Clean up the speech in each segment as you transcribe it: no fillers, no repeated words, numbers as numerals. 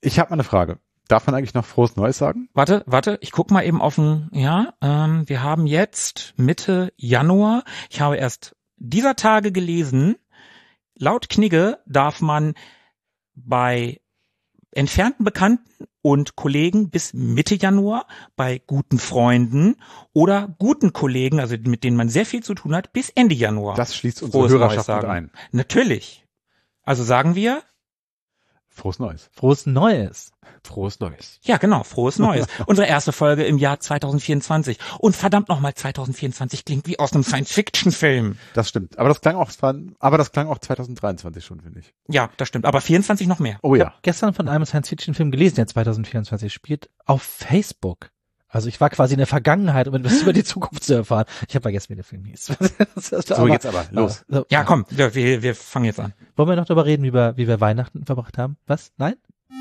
Ich habe mal eine Frage. Darf man eigentlich noch frohes Neues sagen? Warte, ich guck mal eben auf den, wir haben jetzt Mitte Januar. Ich habe erst dieser Tage gelesen, laut Knigge darf man bei entfernten Bekannten und Kollegen bis Mitte Januar, bei guten Freunden oder guten Kollegen, also mit denen man sehr viel zu tun hat, bis Ende Januar. Das schließt unsere Hörerschaft mit ein. Natürlich. Also sagen wir Frohes Neues. Frohes Neues. Frohes Neues. Ja, genau, frohes Neues. Unsere erste Folge im Jahr 2024. Und verdammt nochmal, 2024 klingt wie aus einem Science-Fiction-Film. Das stimmt. Aber das klang auch 2023 schon, finde ich. Ja, das stimmt. Aber 24 noch mehr. Oh Ich ja. habe gestern von einem Science-Fiction-Film gelesen, der 2024 spielt, auf Facebook. Also ich war quasi in der Vergangenheit, um etwas über die Zukunft zu erfahren. Ich habe vergessen, wie der Film hieß. Jetzt aber, los. Ja, komm, wir fangen jetzt an. Wollen wir noch darüber reden, wie wir Weihnachten verbracht haben? Was? Nein?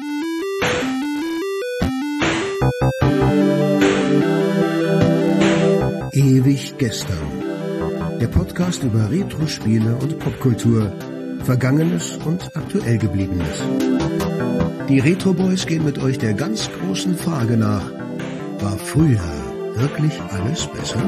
Ewig gestern. Der Podcast über Retro-Spiele und Popkultur. Vergangenes und aktuell Gebliebenes. Die Retro Boys gehen mit euch der ganz großen Frage nach: War früher wirklich alles besser?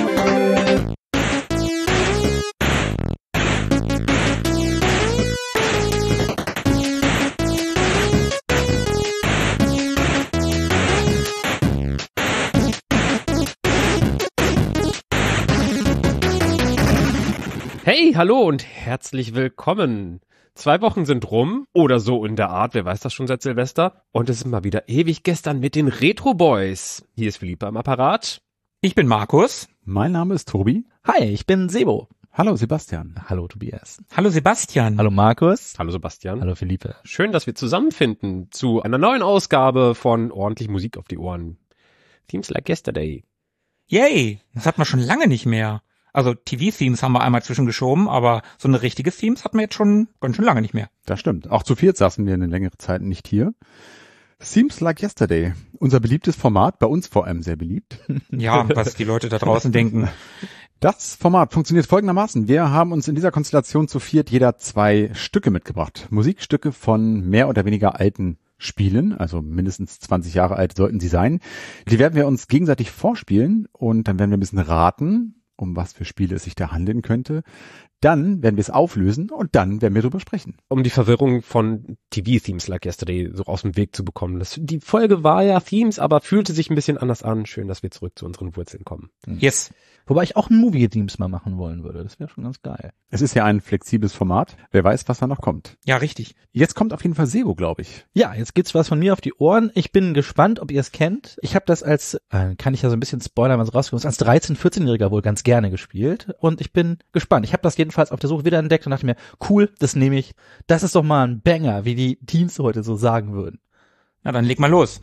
Hey, hallo und herzlich willkommen. 2 Wochen sind rum oder so in der Art, wer weiß das schon seit Silvester. Und es ist mal wieder ewig gestern mit den Retro Boys. Hier ist Philippe am Apparat. Ich bin Markus. Mein Name ist Tobi. Hi, ich bin Sebo. Hallo Sebastian. Hallo Tobias. Hallo Sebastian. Hallo Markus. Hallo Sebastian. Hallo Philippe. Schön, dass wir zusammenfinden zu einer neuen Ausgabe von Ordentlich Musik auf die Ohren. Themes like yesterday. Yay, das hatten wir schon lange nicht mehr. Also TV-Themes haben wir einmal zwischengeschoben, aber so eine richtige Themes hatten wir jetzt schon ganz schön lange nicht mehr. Das stimmt. Auch zu viert saßen wir eine längere Zeit nicht hier. Seems like yesterday. Unser beliebtes Format, bei uns vor allem sehr beliebt. Ja, was die Leute da draußen denken. Das Format funktioniert folgendermaßen. Wir haben uns in dieser Konstellation zu viert jeder 2 Stücke mitgebracht. Musikstücke von mehr oder weniger alten Spielen, also mindestens 20 Jahre alt sollten sie sein. Die werden wir uns gegenseitig vorspielen und dann werden wir ein bisschen raten, um was für Spiele es sich da handeln könnte. Dann werden wir es auflösen und dann werden wir drüber sprechen. Um die Verwirrung von TV-Themes like yesterday so aus dem Weg zu bekommen. Die Folge war ja Themes, aber fühlte sich ein bisschen anders an. Schön, dass wir zurück zu unseren Wurzeln kommen. Yes. Wobei ich auch ein Movie-Themes mal machen wollen würde. Das wäre schon ganz geil. Es ist ja ein flexibles Format. Wer weiß, was da noch kommt. Ja, richtig. Jetzt kommt auf jeden Fall Sebo, glaube ich. Ja, jetzt gibt's was von mir auf die Ohren. Ich bin gespannt, ob ihr es kennt. Ich habe das als, kann ich ja so ein bisschen spoilern, was rauskommt, als 13-, 14-Jähriger wohl ganz gerne gespielt. Und ich bin gespannt. Ich habe das jedenfalls auf der Suche wieder entdeckt und dachte mir, cool, das nehme ich. Das ist doch mal ein Banger, wie die Teens heute so sagen würden. Na, dann leg mal los.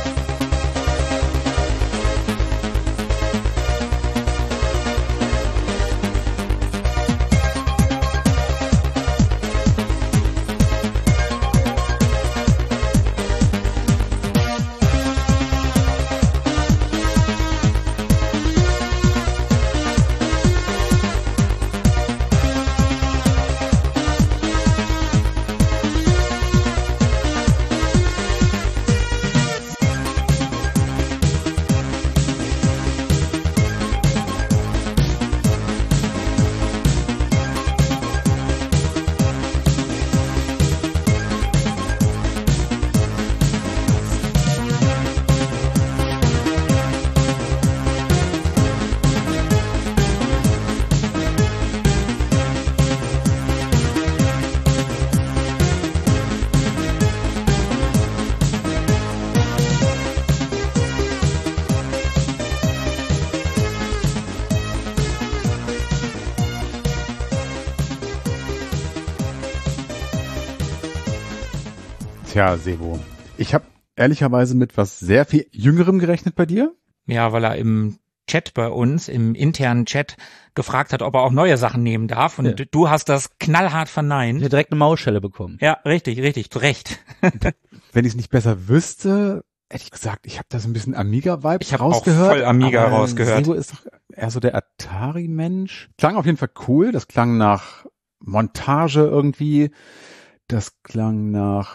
Tja, Sebo, ich habe ehrlicherweise mit was sehr viel Jüngerem gerechnet bei dir. Ja, weil er im Chat bei uns, im internen Chat, gefragt hat, ob er auch neue Sachen nehmen darf. Und Ja. du hast das knallhart Ich verneint. habe direkt eine Mausschelle bekommen. Ja, richtig, zu Recht. Wenn ich es nicht besser wüsste, hätte ich gesagt, ich habe da so ein bisschen Amiga-Vibes Ich habe auch rausgehört. voll Amiga aber rausgehört. Sebo ist doch eher so der Atari-Mensch. Klang auf jeden Fall cool. Das klang nach Montage irgendwie. Das klang nach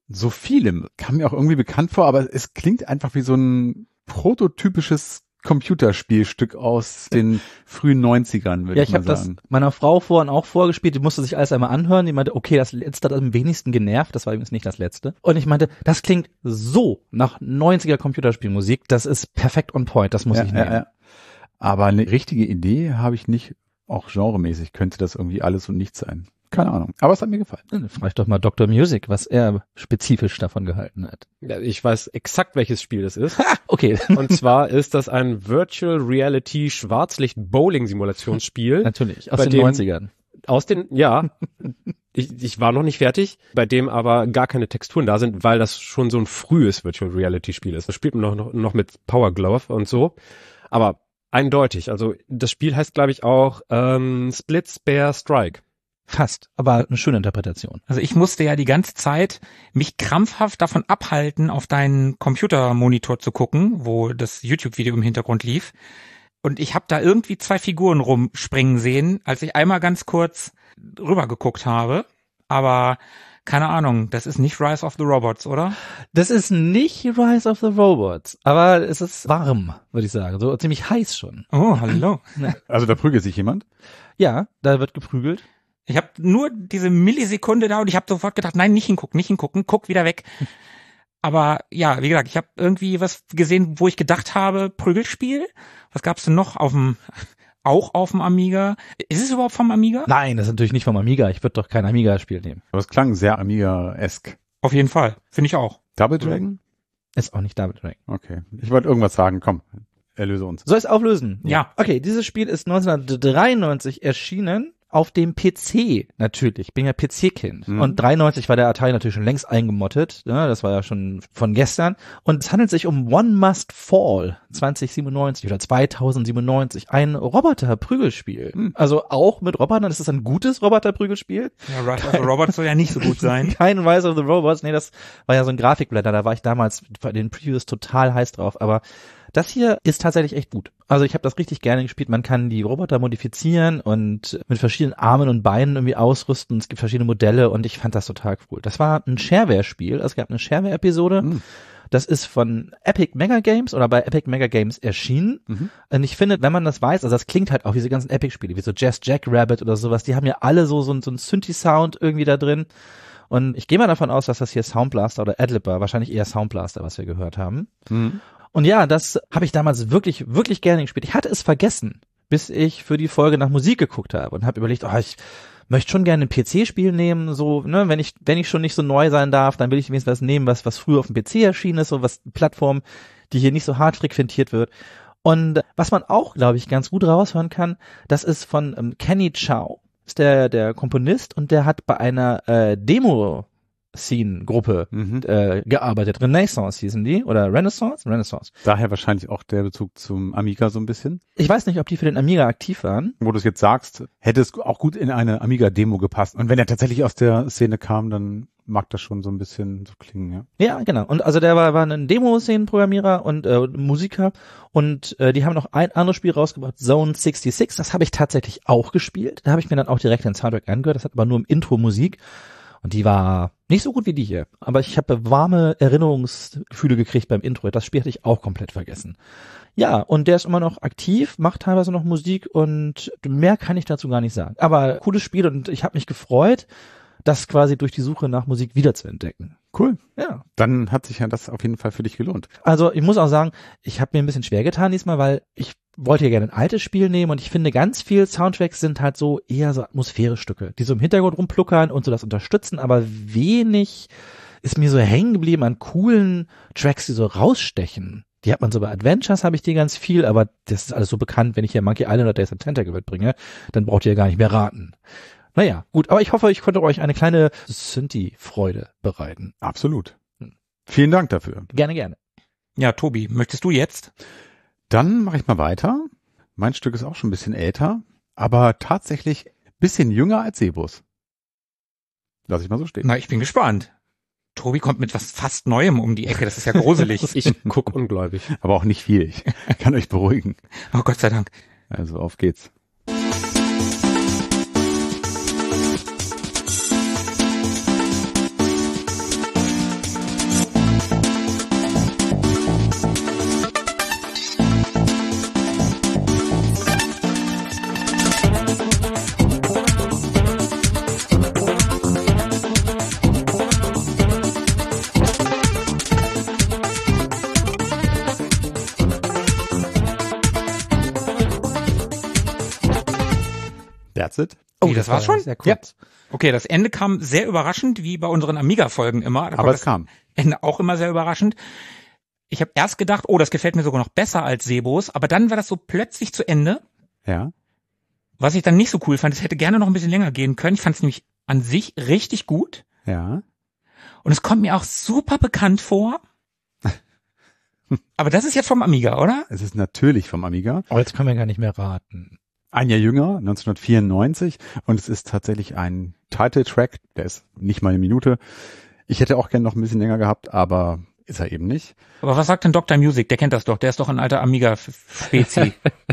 so vielem. Kam mir auch irgendwie bekannt vor, aber es klingt einfach wie so ein prototypisches Computerspielstück aus den frühen 90ern, würde ich mal sagen. Ja, ich habe das meiner Frau vorhin auch vorgespielt, die musste sich alles einmal anhören, die meinte, okay, das letzte hat am wenigsten genervt, das war übrigens nicht das letzte. Und ich meinte, das klingt so nach 90er Computerspielmusik, das ist perfekt on point, das muss ich nehmen. Ja. Aber eine richtige Idee habe ich nicht, auch genremäßig könnte das irgendwie alles und nichts sein. Keine Ahnung, aber es hat mir gefallen. Dann frag ich doch mal Dr. Music, was er spezifisch davon gehalten hat. Ja, ich weiß exakt, welches Spiel das ist. Okay. Und zwar ist das ein Virtual Reality Schwarzlicht-Bowling-Simulationsspiel. Natürlich, aus den 90ern. Ich war noch nicht fertig, bei dem aber gar keine Texturen da sind, weil das schon so ein frühes Virtual Reality Spiel ist. Das spielt man noch mit Power Glove und so. Aber eindeutig, also das Spiel heißt, glaube ich, auch Split Spare Strike. Fast, aber eine schöne Interpretation. Also ich musste ja die ganze Zeit mich krampfhaft davon abhalten, auf deinen Computermonitor zu gucken, wo das YouTube-Video im Hintergrund lief. Und ich habe da irgendwie 2 Figuren rumspringen sehen, als ich einmal ganz kurz rüber geguckt habe. Aber keine Ahnung, das ist nicht Rise of the Robots, oder? Das ist nicht Rise of the Robots, aber es ist warm, würde ich sagen. So ziemlich heiß schon. Oh, hallo. Also da prügelt sich jemand? Ja, da wird geprügelt. Ich habe nur diese Millisekunde da und ich habe sofort gedacht, nein, nicht hingucken, guck wieder weg. Aber ja, wie gesagt, ich habe irgendwie was gesehen, wo ich gedacht habe, Prügelspiel. Was gab's denn noch auch auf dem Amiga? Ist es überhaupt vom Amiga? Nein, das ist natürlich nicht vom Amiga. Ich würde doch kein Amiga-Spiel nehmen. Aber es klang sehr Amiga-esk. Auf jeden Fall, finde ich auch. Double Dragon? Ist auch nicht Double Dragon. Okay, ich wollte irgendwas sagen, komm. Erlöse uns. Soll ich es auflösen? Ja. Okay, dieses Spiel ist 1993 erschienen. Auf dem PC natürlich. Ich bin ja PC-Kind. Und 93 war der Atari natürlich schon längst eingemottet. Ja, das war ja schon von gestern. Und es handelt sich um One Must Fall 2097 oder 2097. Ein Roboter-Prügelspiel. Also auch mit Robotern. Das ist ein gutes Roboter-Prügelspiel. Ja, Rise of the Robots soll ja nicht so gut sein. Kein Rise of the Robots. Nee, das war ja so ein Grafikblender. Da war ich damals bei den Previews total heiß drauf. Aber das hier ist tatsächlich echt gut. Also ich habe das richtig gerne gespielt. Man kann die Roboter modifizieren und mit verschiedenen Armen und Beinen irgendwie ausrüsten. Es gibt verschiedene Modelle und ich fand das total cool. Das war ein Shareware-Spiel. Es gab eine Shareware-Episode. Das ist von Epic Mega Games oder bei Epic Mega Games erschienen. Und ich finde, wenn man das weiß, also das klingt halt auch, diese ganzen Epic-Spiele, wie so Jazz Jackrabbit oder sowas, die haben ja alle so einen Synthi-Sound irgendwie da drin. Und ich gehe mal davon aus, dass das hier Sound Blaster oder Adlib war. Wahrscheinlich eher Sound Blaster, was wir gehört haben. Und ja, das habe ich damals wirklich, wirklich gerne gespielt. Ich hatte es vergessen, bis ich für die Folge nach Musik geguckt habe und habe überlegt, ich möchte schon gerne ein PC-Spiel nehmen, so, ne, wenn ich schon nicht so neu sein darf, dann will ich wenigstens was nehmen, was früher auf dem PC erschienen ist, so was Plattform, die hier nicht so hart frequentiert wird. Und was man auch, glaube ich, ganz gut raushören kann, das ist von Kenny Chow, ist der Komponist und der hat bei einer Demo-Scene-Gruppe gearbeitet. Renaissance hießen die, oder Renaissance? Daher wahrscheinlich auch der Bezug zum Amiga so ein bisschen. Ich weiß nicht, ob die für den Amiga aktiv waren. Wo du es jetzt sagst, hätte es auch gut in eine Amiga-Demo gepasst. Und wenn er tatsächlich aus der Szene kam, dann mag das schon so ein bisschen so klingen, ja. Ja, genau. Und also der war ein Demo-Szenen-Programmierer und Musiker und die haben noch ein anderes Spiel rausgebracht, Zone 66. Das habe ich tatsächlich auch gespielt. Da habe ich mir dann auch direkt den Soundtrack angehört. Das hat aber nur im Intro Musik. Und die war nicht so gut wie die hier. Aber ich habe warme Erinnerungsgefühle gekriegt beim Intro. Das Spiel hatte ich auch komplett vergessen. Ja, und der ist immer noch aktiv, macht teilweise noch Musik und mehr kann ich dazu gar nicht sagen. Aber cooles Spiel und ich habe mich gefreut, das quasi durch die Suche nach Musik wiederzuentdecken. Cool. Ja. Dann hat sich ja das auf jeden Fall für dich gelohnt. Also ich muss auch sagen, ich habe mir ein bisschen schwer getan diesmal, weil ich wollte ja gerne ein altes Spiel nehmen und ich finde, ganz viel Soundtracks sind halt so eher so Atmosphäre-Stücke, die so im Hintergrund rumpluckern und so das unterstützen, aber wenig ist mir so hängen geblieben an coolen Tracks, die so rausstechen. Die hat man so bei Adventures, habe ich die ganz viel, aber das ist alles so bekannt, wenn ich hier Monkey Island oder Days of Tentacle mitbringe, dann braucht ihr ja gar nicht mehr raten. Naja, gut, aber ich hoffe, ich konnte euch eine kleine Synthi-Freude bereiten. Absolut. Vielen Dank dafür. Gerne, gerne. Ja, Tobi, möchtest du jetzt? Dann mache ich mal weiter. Mein Stück ist auch schon ein bisschen älter, aber tatsächlich ein bisschen jünger als Sebus. Lass ich mal so stehen. Na, ich bin gespannt. Tobi kommt mit was fast Neuem um die Ecke, das ist ja gruselig. Ich guck ungläubig. Aber auch nicht viel, ich kann euch beruhigen. Oh Gott sei Dank. Also auf geht's. That's it. Oh, das war's schon? Sehr kurz. Okay, das Ende kam sehr überraschend, wie bei unseren Amiga-Folgen immer. Da Aber es kam. Ende auch immer sehr überraschend. Ich habe erst gedacht, oh, das gefällt mir sogar noch besser als Sebos, aber dann war das so plötzlich zu Ende. Ja. Was ich dann nicht so cool fand, es hätte gerne noch ein bisschen länger gehen können. Ich fand es nämlich an sich richtig gut. Ja. Und es kommt mir auch super bekannt vor. Aber das ist jetzt vom Amiga, oder? Es ist natürlich vom Amiga. Oh, jetzt können wir gar nicht mehr raten. Ein Jahr jünger, 1994. Und es ist tatsächlich ein Title-Track. Der ist nicht mal eine Minute. Ich hätte auch gerne noch ein bisschen länger gehabt, aber ist er eben nicht. Aber was sagt denn Dr. Music? Der kennt das doch. Der ist doch ein alter Amiga-Spezi.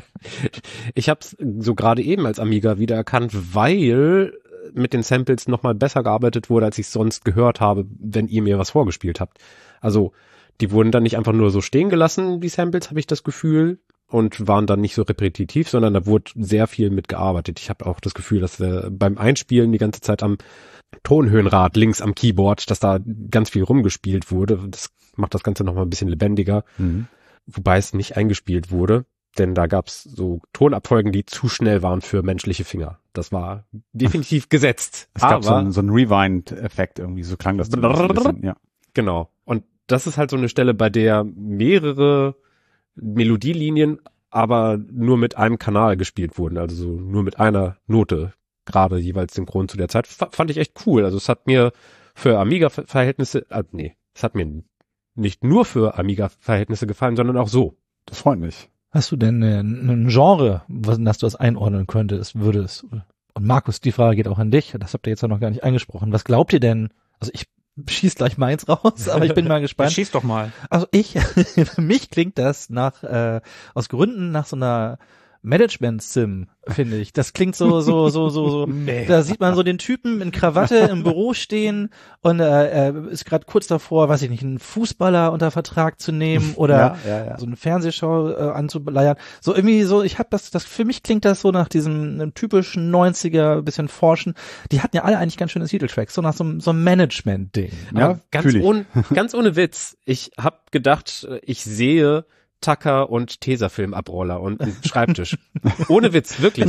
Ich habe es so gerade eben als Amiga wiedererkannt, weil mit den Samples nochmal besser gearbeitet wurde, als ich sonst gehört habe, wenn ihr mir was vorgespielt habt. Also die wurden dann nicht einfach nur so stehen gelassen, die Samples, habe ich das Gefühl, und waren dann nicht so repetitiv, sondern da wurde sehr viel mitgearbeitet. Ich habe auch das Gefühl, dass beim Einspielen die ganze Zeit am Tonhöhenrad links am Keyboard, dass da ganz viel rumgespielt wurde. Das macht das Ganze nochmal ein bisschen lebendiger, wobei es nicht eingespielt wurde. Denn da gab's so Tonabfolgen, die zu schnell waren für menschliche Finger. Das war definitiv gesetzt. Es gab so einen Rewind-Effekt irgendwie, so klang das so ein bisschen, ja. Genau. Und das ist halt so eine Stelle, bei der mehrere Melodielinien aber nur mit einem Kanal gespielt wurden, also so nur mit einer Note, gerade jeweils synchron zu der Zeit. Fand ich echt cool. Also es hat mir für Amiga-Verhältnisse, es hat mir nicht nur für Amiga-Verhältnisse gefallen, sondern auch so. Das freut mich. Hast du denn ein Genre, das du das einordnen würdest? Und Markus, die Frage geht auch an dich. Das habt ihr jetzt ja noch gar nicht angesprochen. Was glaubt ihr denn? Also ich schieß gleich meins raus, aber ich bin mal gespannt. Ja, schieß doch mal. Also für mich klingt das aus Gründen nach so einer Management-Sim, finde ich. Das klingt so. Nee. Da sieht man so den Typen in Krawatte im Büro stehen und er ist gerade kurz davor, weiß ich nicht, einen Fußballer unter Vertrag zu nehmen oder ja. so eine Fernsehshow anzuleiern. So irgendwie so, ich habe das für mich klingt das so nach diesem typischen 90er, bisschen Forschen. Die hatten ja alle eigentlich ganz schöne Titeltracks, so nach so einem Management-Ding. Ja, Ganz ohne Witz. Ich habe gedacht, ich sehe Tucker und Tesafilm-Abroller und einen Schreibtisch. Ohne Witz, wirklich.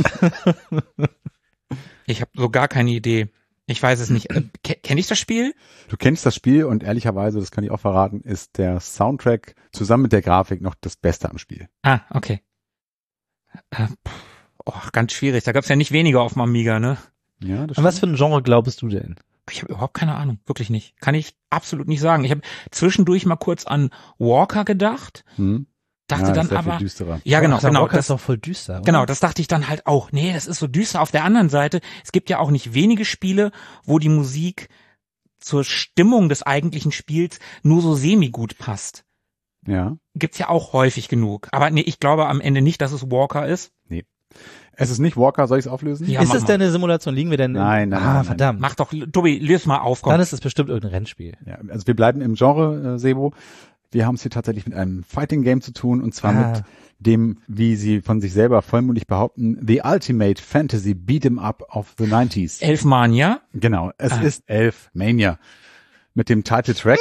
Ich habe so gar keine Idee. Ich weiß es nicht. Kenn ich das Spiel? Du kennst das Spiel und ehrlicherweise, das kann ich auch verraten, ist der Soundtrack zusammen mit der Grafik noch das Beste am Spiel. Ah, okay. Ganz schwierig. Da gab's ja nicht weniger auf dem Amiga, ne? Ja, das Und was für ein Genre glaubst du denn? Ich habe überhaupt keine Ahnung, wirklich nicht. Kann ich absolut nicht sagen. Ich habe zwischendurch mal kurz an Walker gedacht, dachte dann das aber, düsterer. ja genau, Walker das ist doch voll düster. Oder? Genau, das dachte ich dann halt auch. Nee, das ist so düster. Auf der anderen Seite, es gibt ja auch nicht wenige Spiele, wo die Musik zur Stimmung des eigentlichen Spiels nur so semi-gut passt. Ja. Gibt's ja auch häufig genug. Aber nee, ich glaube am Ende nicht, dass es Walker ist. Nee. Es ist nicht Walker, soll ich es auflösen? Ja, ist mach es mal. denn eine Simulation? Liegen wir denn? Nein. Verdammt. Mach doch, Tobi, löse mal auf, komm. Dann ist es bestimmt irgendein Rennspiel. Ja, also wir bleiben im Genre, Sebo. Wir haben es hier tatsächlich mit einem Fighting Game zu tun und zwar mit dem, wie sie von sich selber vollmundig behaupten, The Ultimate Fantasy Beat'em Up of the 90s. Elfmania. Genau, es ist Elfmania. Mit dem Title-Track.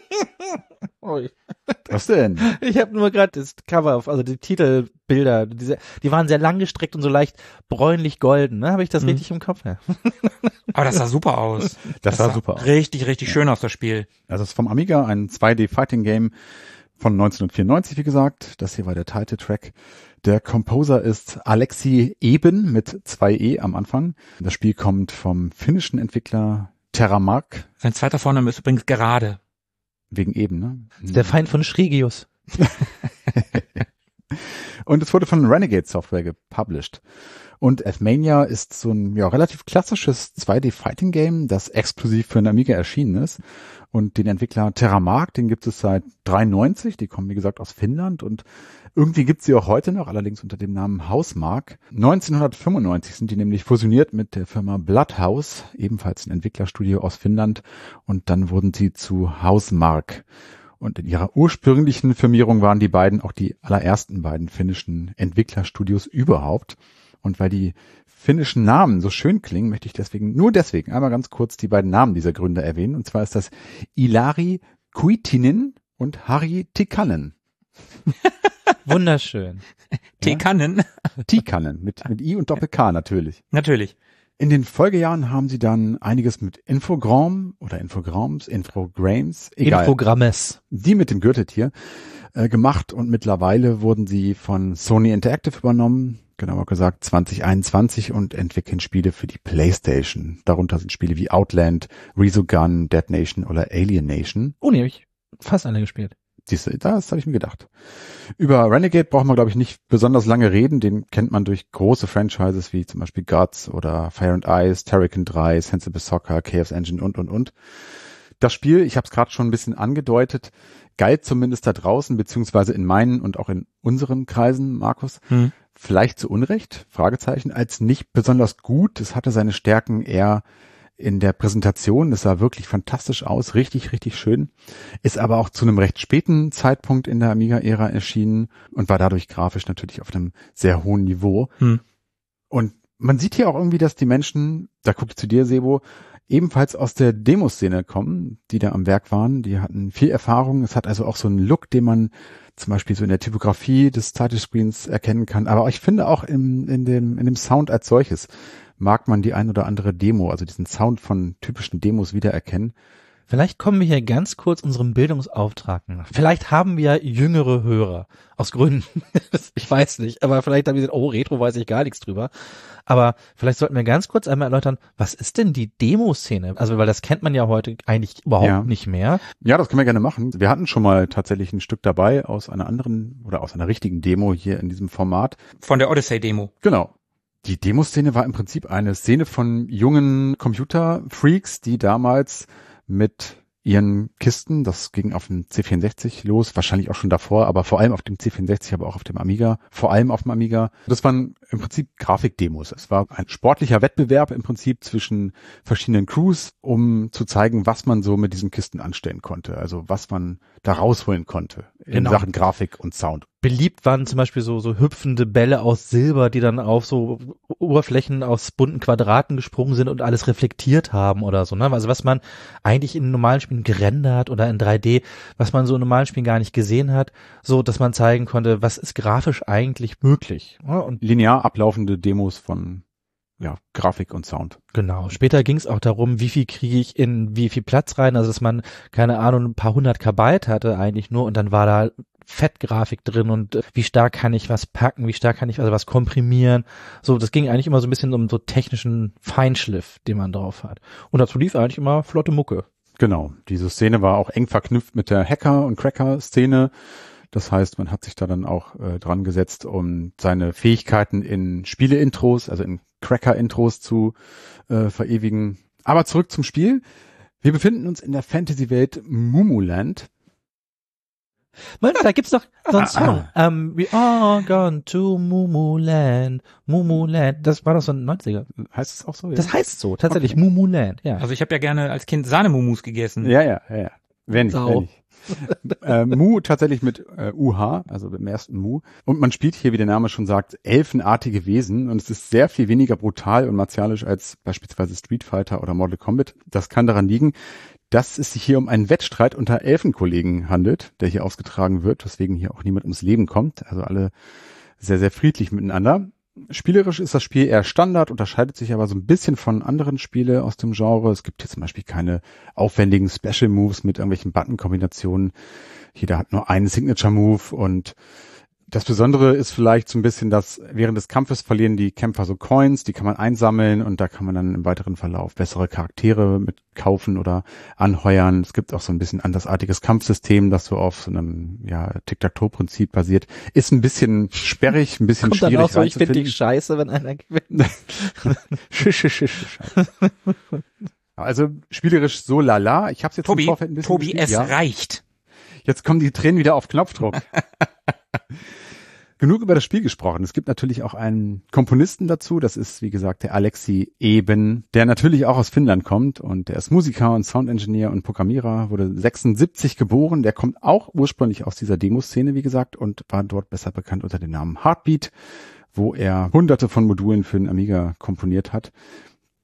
Was denn? Ich habe nur gerade das Cover also die Titelbilder, die waren sehr langgestreckt und so leicht bräunlich-golden, ne? Habe ich das richtig im Kopf? Ja. Aber das sah super aus. Das sah super aus. Richtig, richtig schön aus, das Spiel. Also es ist vom Amiga, ein 2D-Fighting-Game von 1994, wie gesagt. Das hier war der Title-Track. Der Composer ist Alexi Eben mit 2 am Anfang. Das Spiel kommt vom finnischen Entwickler Terramark. Sein zweiter Vorname ist übrigens gerade. Wegen Eben, ne? Das ist der Feind von Schregius. Und es wurde von Renegade Software gepublished. Und Elfmania ist so ein relativ klassisches 2D-Fighting-Game, das exklusiv für den Amiga erschienen ist. Und den Entwickler Terramark, den gibt es seit 93. Die kommen, wie gesagt, aus Finnland. Und irgendwie gibt es sie auch heute noch, allerdings unter dem Namen Housemarque. 1995 sind die nämlich fusioniert mit der Firma Bloodhouse, ebenfalls ein Entwicklerstudio aus Finnland. Und dann wurden sie zu Housemarque. Und in ihrer ursprünglichen Firmierung waren die beiden auch die allerersten beiden finnischen Entwicklerstudios überhaupt. Und weil die finnischen Namen so schön klingen, möchte ich nur deswegen einmal ganz kurz die beiden Namen dieser Gründer erwähnen. Und zwar ist das Ilari Kuitinen und Harri Tikkanen. Wunderschön. Teekannen. Teekannen mit I und Doppel-K natürlich. Natürlich. In den Folgejahren haben sie dann einiges mit Infogramms, egal. Infogrammes. Die mit dem Gürteltier gemacht und mittlerweile wurden sie von Sony Interactive übernommen, genauer gesagt 2021 und entwickeln Spiele für die PlayStation. Darunter sind Spiele wie Outland, Resogun, Dead Nation oder Alien Nation. Oh nee, habe ich fast alle gespielt. Siehst du, das habe ich mir gedacht. Über Renegade brauchen wir, glaube ich, nicht besonders lange reden. Den kennt man durch große Franchises wie zum Beispiel Guts oder Fire and Ice, Terrakin 3, Sensible Soccer, Chaos Engine und. Das Spiel, ich habe es gerade schon ein bisschen angedeutet, galt zumindest da draußen, beziehungsweise in meinen und auch in unseren Kreisen, Markus, vielleicht zu Unrecht, Fragezeichen, als nicht besonders gut. Es hatte seine Stärken eher in der Präsentation. Das sah wirklich fantastisch aus, richtig, richtig schön. Ist aber auch zu einem recht späten Zeitpunkt in der Amiga-Ära erschienen und war dadurch grafisch natürlich auf einem sehr hohen Niveau. Und man sieht hier auch irgendwie, dass die Menschen, da gucke ich zu dir, Sebo, ebenfalls aus der Demoszene kommen, die da am Werk waren. Die hatten viel Erfahrung. Es hat also auch so einen Look, den man zum Beispiel so in der Typografie des Titelscreens erkennen kann. Aber ich finde auch in dem Sound als solches mag man die ein oder andere Demo, also diesen Sound von typischen Demos wiedererkennen. Vielleicht kommen wir hier ganz kurz unserem Bildungsauftrag nach. Vielleicht haben wir jüngere Hörer. Aus Gründen. Ich weiß nicht. Aber vielleicht haben wir gesagt, oh, Retro weiß ich gar nichts drüber. Aber vielleicht sollten wir ganz kurz einmal erläutern, was ist denn die Demoszene? Also, weil das kennt man ja heute eigentlich überhaupt nicht mehr. Ja, das können wir gerne machen. Wir hatten schon mal tatsächlich ein Stück dabei aus einer anderen oder aus einer richtigen Demo hier in diesem Format. Von der Odyssey-Demo. Genau. Die Demoszene war im Prinzip eine Szene von jungen Computerfreaks, die damals mit ihren Kisten, das ging auf dem C64 los, wahrscheinlich auch schon davor, aber vor allem auf dem C64, aber auch auf dem Amiga, vor allem auf dem Amiga. Das waren im Prinzip Grafikdemos. Es war ein sportlicher Wettbewerb im Prinzip zwischen verschiedenen Crews, um zu zeigen, was man so mit diesen Kisten anstellen konnte, also was man da rausholen konnte in Sachen Grafik und Sound. Beliebt waren zum Beispiel so hüpfende Bälle aus Silber, die dann auf so Oberflächen aus bunten Quadraten gesprungen sind und alles reflektiert haben oder so, ne? Also was man eigentlich in normalen Spielen gerendert oder in 3D, was man so in normalen Spielen gar nicht gesehen hat, so dass man zeigen konnte, was ist grafisch eigentlich möglich. Ne? Und linear ablaufende Demos von Grafik und Sound. Genau. Später ging es auch darum, wie viel kriege ich in wie viel Platz rein, also dass man, keine Ahnung, ein paar 100 KB hatte eigentlich nur und dann war da Fettgrafik drin und wie stark kann ich was packen, wie stark kann ich also was komprimieren. So, das ging eigentlich immer so ein bisschen um so technischen Feinschliff, den man drauf hat. Und dazu lief eigentlich immer flotte Mucke. Genau. Diese Szene war auch eng verknüpft mit der Hacker- und Cracker-Szene. Das heißt, man hat sich da dann auch dran gesetzt, um seine Fähigkeiten in Spiele-Intros, also in Cracker-Intros zu verewigen. Aber zurück zum Spiel. Wir befinden uns in der Fantasy-Welt Mumuland. Moment, da gibt's doch so einen Song. We are gone to Mumuland. Mumuland. Das war doch so ein 90er. Heißt es auch so? Ja? Das heißt so, tatsächlich. Okay. Mumuland, ja. Also ich habe ja gerne als Kind Sahnemumus gegessen. Ja. Wenn nicht. Mu tatsächlich mit UH, also im ersten Mu. Und man spielt hier, wie der Name schon sagt, elfenartige Wesen. Und es ist sehr viel weniger brutal und martialisch als beispielsweise Street Fighter oder Mortal Kombat. Das kann daran liegen, dass es sich hier um einen Wettstreit unter Elfenkollegen handelt, der hier ausgetragen wird, weswegen hier auch niemand ums Leben kommt. Also alle sehr, sehr friedlich miteinander. Spielerisch ist das Spiel eher Standard, unterscheidet sich aber so ein bisschen von anderen Spielen aus dem Genre. Es gibt hier zum Beispiel keine aufwendigen Special Moves mit irgendwelchen Button-Kombinationen. Jeder hat nur einen Signature-Move und das Besondere ist vielleicht so ein bisschen, dass während des Kampfes verlieren die Kämpfer so Coins, die kann man einsammeln und da kann man dann im weiteren Verlauf bessere Charaktere mit kaufen oder anheuern. Es gibt auch so ein bisschen andersartiges Kampfsystem, das so auf so einem Tic-Tac-Toe-Prinzip basiert. Ist ein bisschen sperrig, ein bisschen schwierig auch so, ich finde dich scheiße, wenn einer gewinnt. Also spielerisch so lala. Ich habe es jetzt im Vorfeld ein bisschen Tobi, es reicht. Jetzt kommen die Tränen wieder auf Knopfdruck. Genug über das Spiel gesprochen. Es gibt natürlich auch einen Komponisten dazu. Das ist, wie gesagt, der Aleksi Eben, der natürlich auch aus Finnland kommt und der ist Musiker und Soundingenieur und Programmierer, wurde 76 geboren. Der kommt auch ursprünglich aus dieser Demoszene, wie gesagt, und war dort besser bekannt unter dem Namen Heartbeat, wo er hunderte von Modulen für den Amiga komponiert hat.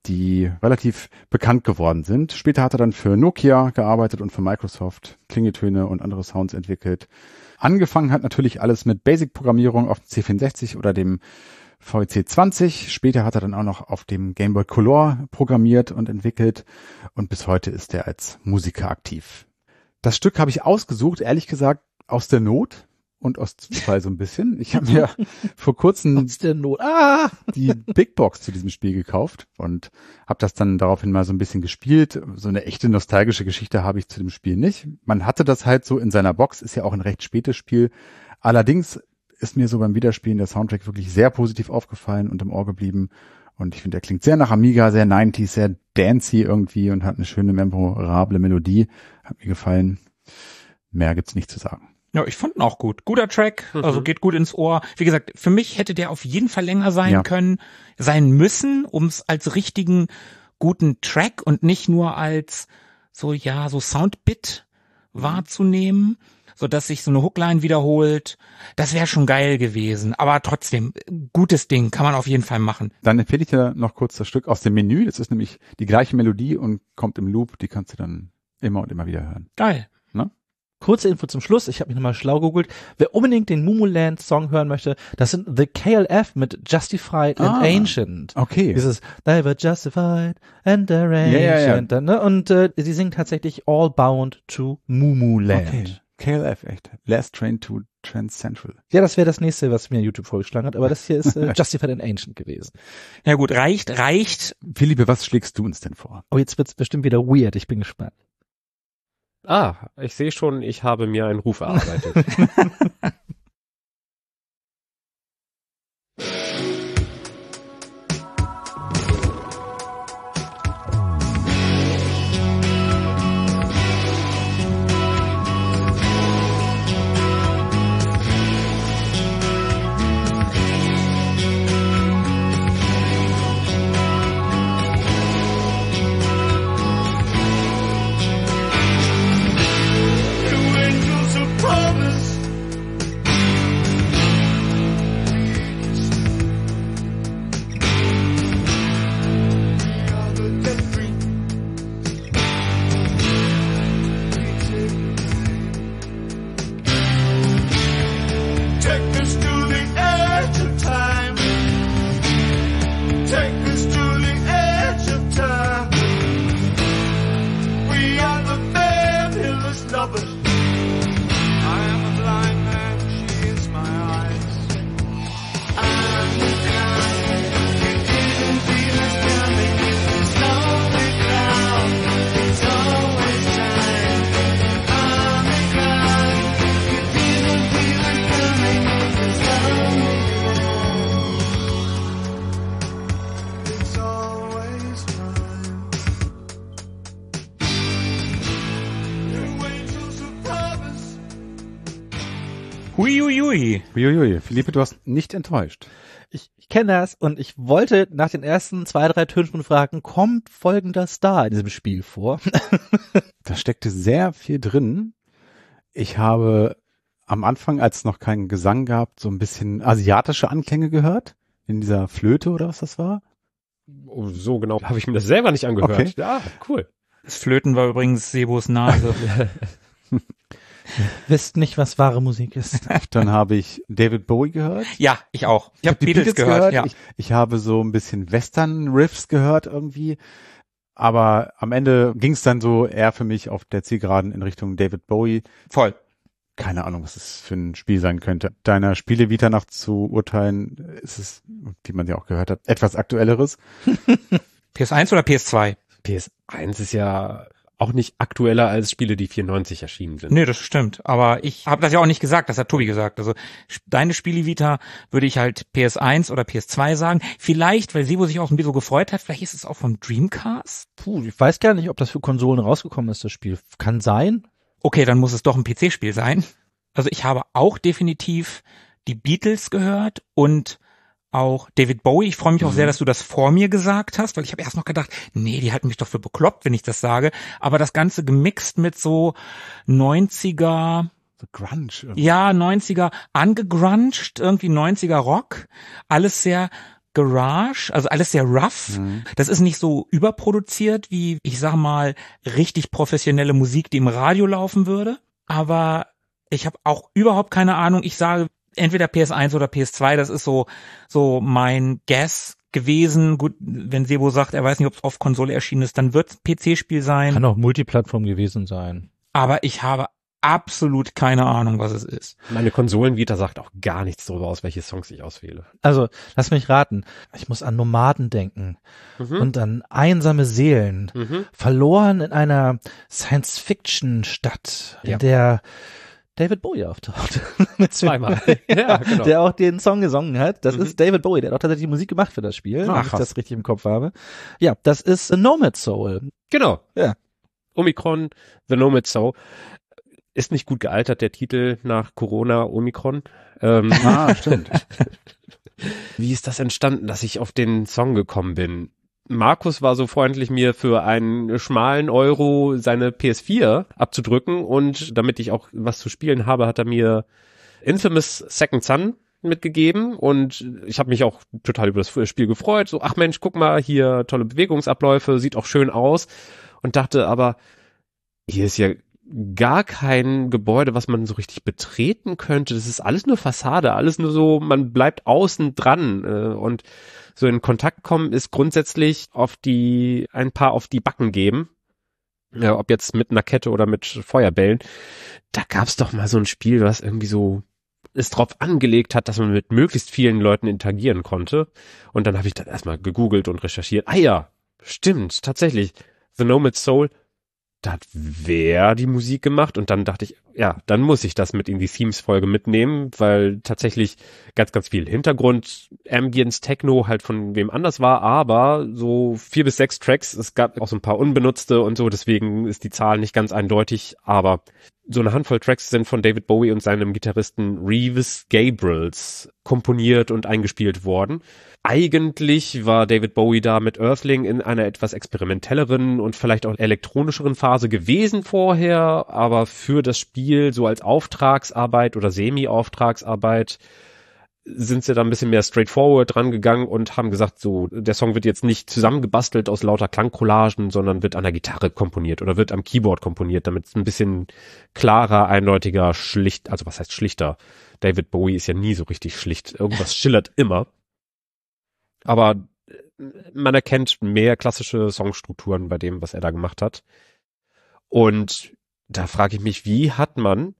die relativ bekannt geworden sind. Später hat er dann für Nokia gearbeitet und für Microsoft Klingeltöne und andere Sounds entwickelt. Angefangen hat natürlich alles mit Basic-Programmierung auf dem C64 oder dem VEC20. Später hat er dann auch noch auf dem Game Boy Color programmiert und entwickelt und bis heute ist er als Musiker aktiv. Das Stück habe ich ausgesucht, ehrlich gesagt, aus der Not und aus Zufall so ein bisschen. Ich habe mir vor kurzem Aus der Not. die Big Box zu diesem Spiel gekauft und habe das dann daraufhin mal so ein bisschen gespielt. So eine echte nostalgische Geschichte habe ich zu dem Spiel nicht. Man hatte das halt so in seiner Box, ist ja auch ein recht spätes Spiel. Allerdings ist mir so beim Wiederspielen der Soundtrack wirklich sehr positiv aufgefallen und im Ohr geblieben. Und ich finde, der klingt sehr nach Amiga, sehr 90s, sehr dancey irgendwie und hat eine schöne, memorable Melodie. Hat mir gefallen. Mehr gibt's nicht zu sagen. Ja, ich fand ihn auch gut. Guter Track, also geht gut ins Ohr. Wie gesagt, für mich hätte der auf jeden Fall länger sein sein müssen, um es als richtigen guten Track und nicht nur als so Soundbit wahrzunehmen, so dass sich so eine Hookline wiederholt. Das wäre schon geil gewesen, aber trotzdem gutes Ding, kann man auf jeden Fall machen. Dann empfehle ich dir noch kurz das Stück aus dem Menü. Das ist nämlich die gleiche Melodie und kommt im Loop. Die kannst du dann immer und immer wieder hören. Geil. Kurze Info zum Schluss, ich habe mich nochmal schlau gegoogelt. Wer unbedingt den Mumuland Song hören möchte, das sind The KLF mit Justified and Ancient. Okay. Dieses They were justified and they're ancient. Ne? Und sie singen tatsächlich All Bound to Mumuland. Okay. KLF, echt. Last Train to Trans Central. Ja, das wäre das nächste, was mir YouTube vorgeschlagen hat, aber das hier ist Justified and Ancient gewesen. Ja gut, reicht. Philippe, was schlägst du uns denn vor? Oh, jetzt wird's bestimmt wieder weird, ich bin gespannt. Ich sehe schon, ich habe mir einen Ruf erarbeitet. Huiuiui. Huiuiui. Philippe, du hast nicht enttäuscht. Ich kenne das und ich wollte nach den ersten 2-3 Tönen schon fragen, kommt folgender Star in diesem Spiel vor? Da steckte sehr viel drin. Ich habe am Anfang, als es noch keinen Gesang gab, so ein bisschen asiatische Anklänge gehört. In dieser Flöte oder was das war. Oh, so genau habe ich mir das selber nicht angehört. Okay. Ja, cool. Das Flöten war übrigens Sebos Nase. Wisst nicht, was wahre Musik ist. Dann habe ich David Bowie gehört. Ja, ich auch. Ich habe die Beatles gehört. Ja. Ich habe so ein bisschen Western-Riffs gehört irgendwie. Aber am Ende ging es dann so eher für mich auf der Zielgeraden in Richtung David Bowie. Voll. Keine Ahnung, was es für ein Spiel sein könnte. Deiner Spiele-Vita nach zu urteilen, ist es, wie man ja auch gehört hat, etwas Aktuelleres. PS1 oder PS2? PS1 ist ja auch nicht aktueller als Spiele, die 94 erschienen sind. Nee, das stimmt. Aber ich habe das ja auch nicht gesagt, das hat Tobi gesagt. Also deine Spiele-Vita würde ich halt PS1 oder PS2 sagen. Vielleicht, weil Sebo sich auch ein bisschen so gefreut hat, vielleicht ist es auch vom Dreamcast. Puh, ich weiß gar nicht, ob das für Konsolen rausgekommen ist, das Spiel. Kann sein. Okay, dann muss es doch ein PC-Spiel sein. Also ich habe auch definitiv die Beatles gehört und auch David Bowie. Ich freue mich auch sehr, dass du das vor mir gesagt hast, weil ich habe erst noch gedacht, nee, die halten mich doch für bekloppt, wenn ich das sage. Aber das Ganze gemixt mit so 90er... So Grunge. Irgendwie. Ja, 90er angegruncht, irgendwie 90er Rock. Alles sehr Garage, also alles sehr rough. Das ist nicht so überproduziert wie, ich sag mal, richtig professionelle Musik, die im Radio laufen würde. Aber ich habe auch überhaupt keine Ahnung. Ich sage entweder PS1 oder PS2, das ist so mein Guess gewesen. Gut, wenn Sebo sagt, er weiß nicht, ob es auf Konsole erschienen ist, dann wird es PC-Spiel sein. Kann auch Multiplattform gewesen sein. Aber ich habe absolut keine Ahnung, was es ist. Meine Konsolen-Vita sagt auch gar nichts darüber aus, welche Songs ich auswähle. Also, lass mich raten. Ich muss an Nomaden denken und an einsame Seelen, verloren in einer Science-Fiction-Stadt, in der David Bowie auftaucht. Zweimal. Ja, genau. Der auch den Song gesungen hat. Das ist David Bowie, der hat auch tatsächlich Musik gemacht für das Spiel, wenn ich das richtig im Kopf habe. Ja, das ist The Nomad Soul. Genau. Ja. Omikron, The Nomad Soul. Ist nicht gut gealtert, der Titel nach Corona, Omikron. Stimmt. Wie ist das entstanden, dass ich auf den Song gekommen bin? Markus war so freundlich, mir für einen schmalen Euro seine PS4 abzudrücken und damit ich auch was zu spielen habe, hat er mir Infamous Second Son mitgegeben und ich habe mich auch total über das Spiel gefreut. So, ach Mensch, guck mal, hier tolle Bewegungsabläufe, sieht auch schön aus und dachte aber, hier ist ja gar kein Gebäude, was man so richtig betreten könnte. Das ist alles nur Fassade, alles nur so, man bleibt außen dran und so in Kontakt kommen ist grundsätzlich ein paar auf die Backen geben. Ja, ob jetzt mit einer Kette oder mit Feuerbällen. Da gab's doch mal so ein Spiel, was irgendwie so es drauf angelegt hat, dass man mit möglichst vielen Leuten interagieren konnte. Und dann habe ich dann erstmal gegoogelt und recherchiert. Ah ja, stimmt, tatsächlich. The Nomad Soul, da hat wer die Musik gemacht und dann dachte ich, ja, dann muss ich das mit in die Themes-Folge mitnehmen, weil tatsächlich ganz, ganz viel Hintergrund, Ambience, Techno halt von wem anders war, aber so 4 bis 6 Tracks, es gab auch so ein paar unbenutzte und so, deswegen ist die Zahl nicht ganz eindeutig, aber so eine Handvoll Tracks sind von David Bowie und seinem Gitarristen Reeves Gabrels komponiert und eingespielt worden. Eigentlich war David Bowie da mit Earthling in einer etwas experimentelleren und vielleicht auch elektronischeren Phase gewesen vorher, aber für das Spiel so als Auftragsarbeit oder Semi-Auftragsarbeit sind sie da ein bisschen mehr straightforward rangegangen und haben gesagt, so, der Song wird jetzt nicht zusammengebastelt aus lauter Klangcollagen, sondern wird an der Gitarre komponiert oder wird am Keyboard komponiert, damit es ein bisschen klarer, eindeutiger, schlicht, also was heißt schlichter? David Bowie ist ja nie so richtig schlicht. Irgendwas schillert immer. Aber man erkennt mehr klassische Songstrukturen bei dem, was er da gemacht hat. Und da frage ich mich, wie hat man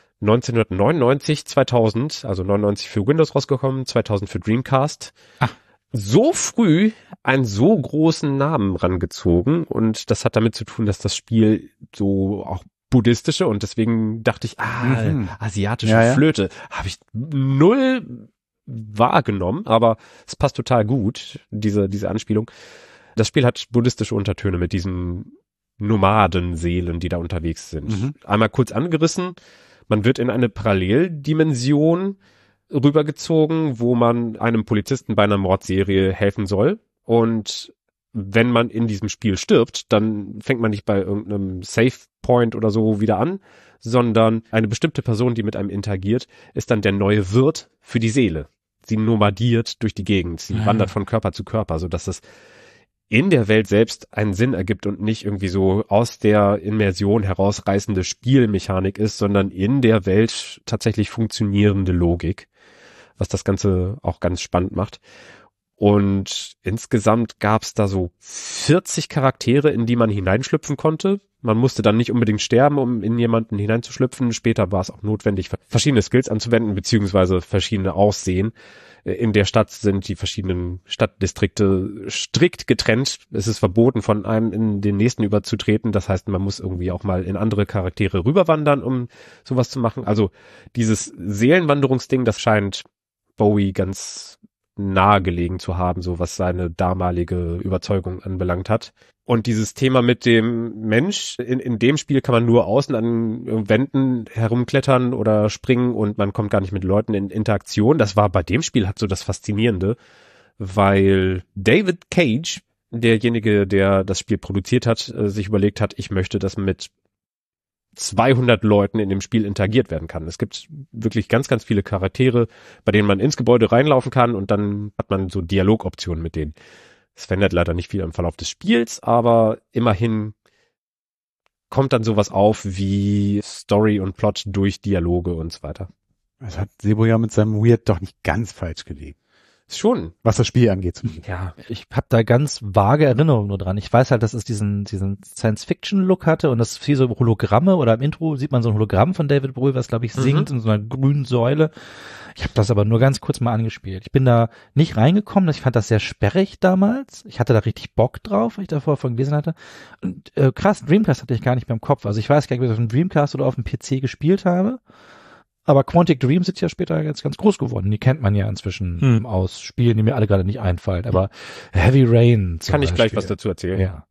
1999, 2000, also 99 für Windows rausgekommen, 2000 für Dreamcast, so früh einen so großen Namen rangezogen und das hat damit zu tun, dass das Spiel so auch buddhistische und deswegen dachte ich, asiatische Flöte, habe ich null wahrgenommen, aber es passt total gut, diese Anspielung. Das Spiel hat buddhistische Untertöne mit diesen Nomadenseelen, die da unterwegs sind. Einmal kurz angerissen, man wird in eine Paralleldimension rübergezogen, wo man einem Polizisten bei einer Mordserie helfen soll. Und wenn man in diesem Spiel stirbt, dann fängt man nicht bei irgendeinem Save Point oder so wieder an, sondern eine bestimmte Person, die mit einem interagiert, ist dann der neue Wirt für die Seele. Sie nomadiert durch die Gegend, sie wandert von Körper zu Körper, sodass es in der Welt selbst einen Sinn ergibt und nicht irgendwie so aus der Immersion herausreißende Spielmechanik ist, sondern in der Welt tatsächlich funktionierende Logik, was das Ganze auch ganz spannend macht. Und insgesamt gab es da so 40 Charaktere, in die man hineinschlüpfen konnte. Man musste dann nicht unbedingt sterben, um in jemanden hineinzuschlüpfen. Später war es auch notwendig, verschiedene Skills anzuwenden, beziehungsweise verschiedene Aussehen. In der Stadt sind die verschiedenen Stadtdistrikte strikt getrennt. Es ist verboten, von einem in den nächsten überzutreten. Das heißt, man muss irgendwie auch mal in andere Charaktere rüberwandern, um sowas zu machen. Also dieses Seelenwanderungsding, das scheint Bowie ganz nahegelegen zu haben, so was seine damalige Überzeugung anbelangt hat. Und dieses Thema mit dem Mensch, in dem Spiel kann man nur außen an Wänden herumklettern oder springen und man kommt gar nicht mit Leuten in Interaktion. Das war bei dem Spiel halt so das Faszinierende, weil David Cage, derjenige, der das Spiel produziert hat, sich überlegt hat, ich möchte das mit 200 Leuten in dem Spiel interagiert werden kann. Es gibt wirklich ganz, ganz viele Charaktere, bei denen man ins Gebäude reinlaufen kann und dann hat man so Dialogoptionen mit denen. Es verändert leider nicht viel im Verlauf des Spiels, aber immerhin kommt dann sowas auf wie Story und Plot durch Dialoge und so weiter. Das hat Sebo ja mit seinem Weird doch nicht ganz falsch gelegen. Schon. Was das Spiel angeht. Ja, ich habe da ganz vage Erinnerungen nur dran. Ich weiß halt, dass es diesen Science-Fiction-Look hatte und das viel so Hologramme oder im Intro sieht man so ein Hologramm von David Bowie, was glaube ich singt in so einer grünen Säule. Ich habe das aber nur ganz kurz mal angespielt. Ich bin da nicht reingekommen, ich fand das sehr sperrig damals. Ich hatte da richtig Bock drauf, weil ich davor von gelesen hatte. Und krass, Dreamcast hatte ich gar nicht mehr im Kopf. Also ich weiß gar nicht, ob ich auf dem Dreamcast oder auf dem PC gespielt habe. Aber Quantic Dream ist ja später jetzt ganz groß geworden. Die kennt man ja inzwischen aus Spielen, die mir alle gerade nicht einfallen. Aber Heavy Rain zum Kann ich Beispiel. gleich was dazu erzählen? Ja.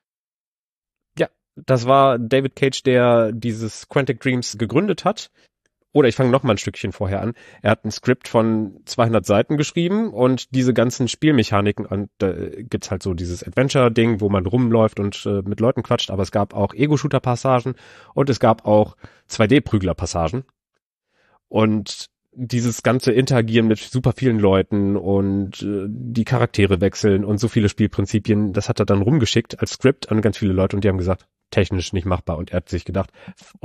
Ja, das war David Cage, der dieses Quantic Dreams gegründet hat. Oder ich fange noch mal ein Stückchen vorher an. Er hat ein Skript von 200 Seiten geschrieben und diese ganzen Spielmechaniken, und da gibt's halt so dieses Adventure-Ding, wo man rumläuft und mit Leuten quatscht, aber es gab auch Ego-Shooter-Passagen und es gab auch 2D-Prügler-Passagen. Und dieses ganze Interagieren mit super vielen Leuten und die Charaktere wechseln und so viele Spielprinzipien, das hat er dann rumgeschickt als Skript an ganz viele Leute und die haben gesagt, technisch nicht machbar. Und er hat sich gedacht,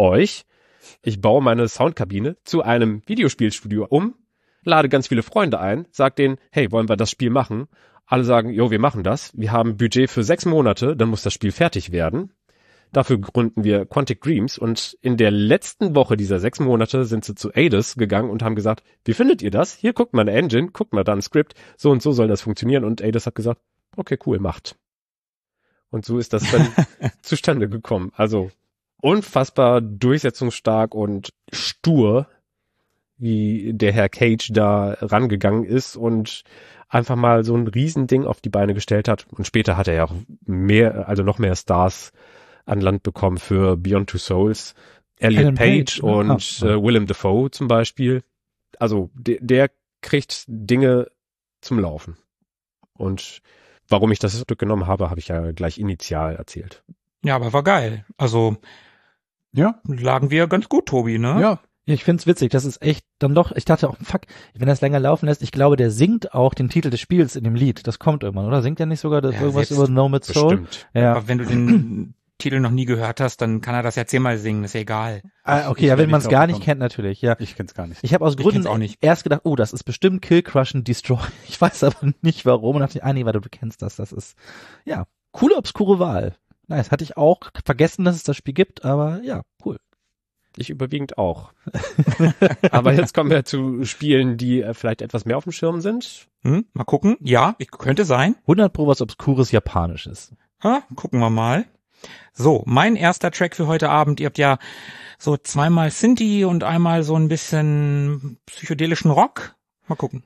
ich baue meine Soundkabine zu einem Videospielstudio um, lade ganz viele Freunde ein, sag denen, hey, wollen wir das Spiel machen? Alle sagen, jo, wir machen das. Wir haben Budget für 6 Monate, dann muss das Spiel fertig werden. Dafür gründen wir Quantic Dreams und in der letzten Woche dieser 6 Monate sind sie zu Eidos gegangen und haben gesagt, wie findet ihr das? Hier, guckt mal eine Engine, guckt mal da ein Skript, so und so soll das funktionieren und Eidos hat gesagt, okay, cool, macht. Und so ist das dann zustande gekommen. Also unfassbar durchsetzungsstark und stur, wie der Herr Cage da rangegangen ist und einfach mal so ein Riesending auf die Beine gestellt hat. Und später hat er ja auch noch mehr Stars an Land bekommen für Beyond Two Souls, Elliot Page und Willem Dafoe zum Beispiel. Also der kriegt Dinge zum Laufen. Und warum ich das Stück genommen habe, habe ich ja gleich initial erzählt. Ja, aber war geil. Also Ja. lagen wir ganz gut, Tobi, ne? Ja. Ich find's witzig, das ist echt dann doch, ich dachte auch, fuck, wenn das länger laufen lässt, ich glaube, der singt auch den Titel des Spiels in dem Lied. Das kommt irgendwann, oder? Singt er nicht sogar irgendwas über No Med Soul? Bestimmt. Ja. Aber wenn du den Titel noch nie gehört hast, dann kann er das ja 10-mal singen, ist ja egal. Okay, ja, wenn man es gar nicht kennt, natürlich, ja. Ich kenn's gar nicht. Ich habe aus Ich Gründen kenn's auch nicht. erst gedacht, oh, das ist bestimmt Kill, Crush and Destroy. Ich weiß aber nicht warum und dachte, nee, warte, du kennst das. Das ist, ja, coole, obskure Wahl. Nice, hatte ich auch vergessen, dass es das Spiel gibt, aber ja, cool. Ich überwiegend auch. Aber jetzt kommen wir zu Spielen, die vielleicht etwas mehr auf dem Schirm sind. Mal gucken. Ja, könnte sein. 100% was obskures Japanisches. Gucken wir mal. So, mein erster Track für heute Abend. Ihr habt ja so 2-mal Synthie und einmal so ein bisschen psychedelischen Rock. Mal gucken.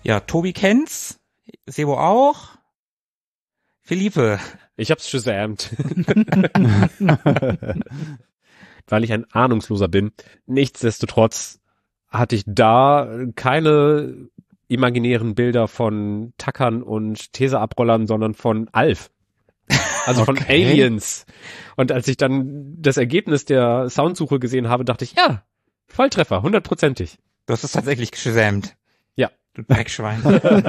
Ja, Tobi kennt's, Sebo auch. Philippe. Ich hab's shazamt. Weil ich ein Ahnungsloser bin. Nichtsdestotrotz hatte ich da keine imaginären Bilder von Tackern und Theseabrollern, sondern von Alf. Also von Aliens. Und als ich dann das Ergebnis der Soundsuche gesehen habe, dachte ich, ja, Volltreffer, 100%ig. Du hast es tatsächlich gesamt. Ja. Du Dreckschwein.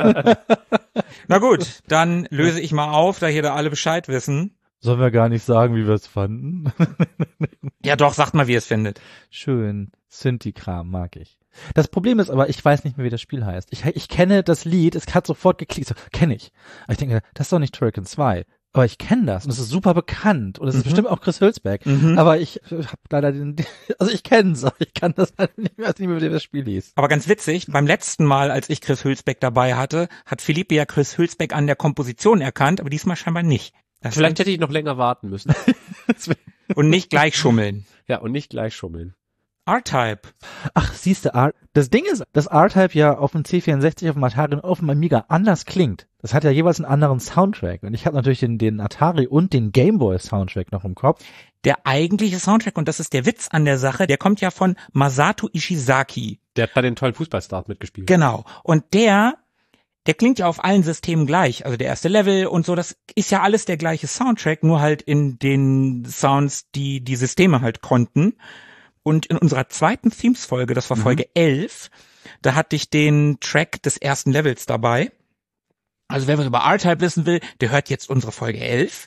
Na gut, dann löse ich mal auf, da hier da alle Bescheid wissen. Sollen wir gar nicht sagen, wie wir es fanden? Ja doch, sagt mal, wie ihr es findet. Schön. Synthi-Kram mag ich. Das Problem ist aber, ich weiß nicht mehr, wie das Spiel heißt. Ich kenne das Lied, es hat sofort geklickt. So, kenne ich. Aber ich denke, das ist doch nicht Turrican 2. Aber ich kenne das und es ist super bekannt und es ist bestimmt auch Chris Hülsbeck. Aber ich habe leider also ich kenne es, aber ich kann das halt nicht mehr, wie das Spiel hieß. Aber ganz witzig, beim letzten Mal, als ich Chris Hülsbeck dabei hatte, hat Philippe ja Chris Hülsbeck an der Komposition erkannt, aber diesmal scheinbar nicht. Vielleicht hätte ich noch länger warten müssen. Und nicht gleich schummeln. Ja, und nicht gleich schummeln. R-Type. Ach, siehste, das Ding ist, dass R-Type ja auf dem C64, auf dem Atari und auf dem Amiga anders klingt. Das hat ja jeweils einen anderen Soundtrack. Und ich habe natürlich den Atari und den Gameboy Soundtrack noch im Kopf. Der eigentliche Soundtrack, und das ist der Witz an der Sache, der kommt ja von Masato Ishizaki. Der hat bei den tollen Fußballstars mitgespielt. Genau. Und der klingt ja auf allen Systemen gleich. Also der erste Level und so, das ist ja alles der gleiche Soundtrack, nur halt in den Sounds, die Systeme halt konnten. Und in unserer zweiten Themes-Folge, das war Folge 11, da hatte ich den Track des ersten Levels dabei. Also wer was über R-Type wissen will, der hört jetzt unsere Folge 11.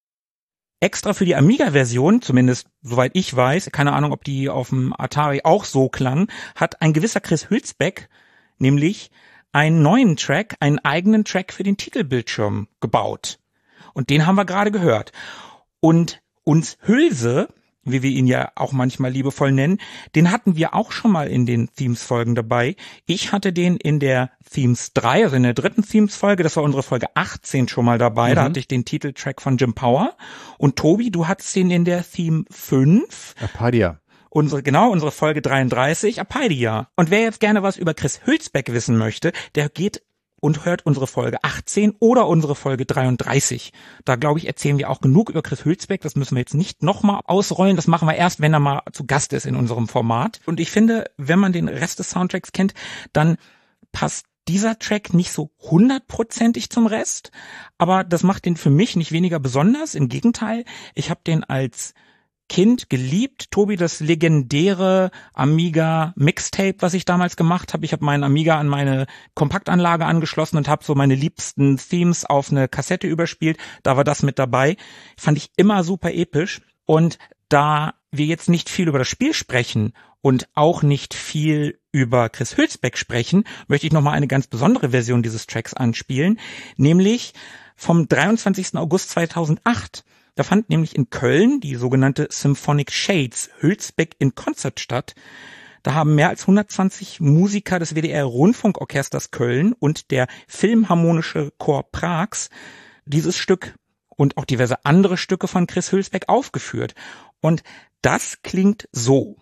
Extra für die Amiga-Version, zumindest soweit ich weiß, keine Ahnung, ob die auf dem Atari auch so klang, hat ein gewisser Chris Hülsbeck nämlich einen neuen Track, einen eigenen Track für den Titelbildschirm gebaut. Und den haben wir gerade gehört. Und uns Hülse, wie wir ihn ja auch manchmal liebevoll nennen, den hatten wir auch schon mal in den Themes-Folgen dabei. Ich hatte den in der Themes 3, also in der dritten Themes-Folge, das war unsere Folge 18 schon mal dabei, da hatte ich den Titeltrack von Jim Power. Und Tobi, du hattest den in der Theme 5. Arpadia. Unsere Folge 33, Arpadia. Und wer jetzt gerne was über Chris Hülsbeck wissen möchte, der geht und hört unsere Folge 18 oder unsere Folge 33. Da, glaube ich, erzählen wir auch genug über Chris Hülsbeck. Das müssen wir jetzt nicht nochmal ausrollen. Das machen wir erst, wenn er mal zu Gast ist in unserem Format. Und ich finde, wenn man den Rest des Soundtracks kennt, dann passt dieser Track nicht so 100%ig zum Rest. Aber das macht den für mich nicht weniger besonders. Im Gegenteil, ich habe den als Kind geliebt. Tobi, das legendäre Amiga Mixtape, was ich damals gemacht habe. Ich habe meinen Amiga an meine Kompaktanlage angeschlossen und habe so meine liebsten Themes auf eine Kassette überspielt. Da war das mit dabei. Fand ich immer super episch. Und da wir jetzt nicht viel über das Spiel sprechen und auch nicht viel über Chris Hülsbeck sprechen, möchte ich nochmal eine ganz besondere Version dieses Tracks anspielen, nämlich vom 23. August 2008. Da fand nämlich in Köln die sogenannte Symphonic Shades Hülsbeck in Konzert statt. Da haben mehr als 120 Musiker des WDR-Rundfunkorchesters Köln und der Philharmonische Chor Prags dieses Stück und auch diverse andere Stücke von Chris Hülsbeck aufgeführt. Und das klingt so.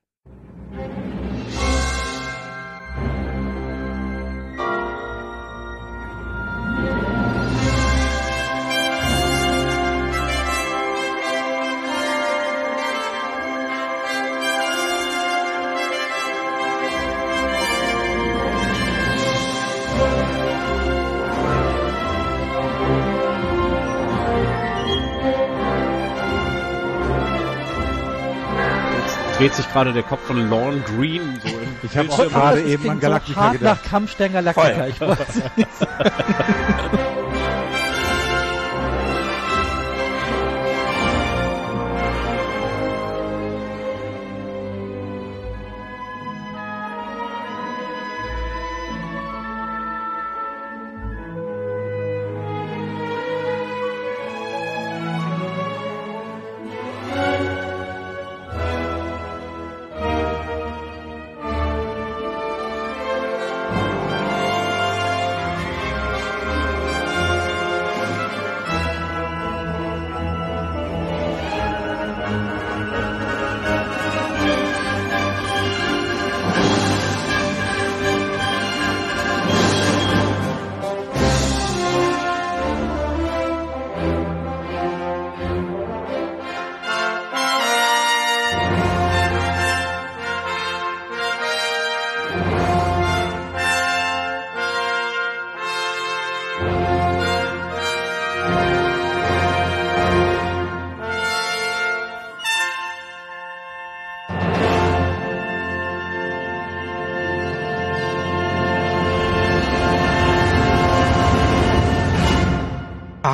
Dreht sich gerade der Kopf von Lorne Green so im Ich habe auch gerade eben an Galactica hart gedacht. nach Kampfstern Galactica. Ich weiß nicht.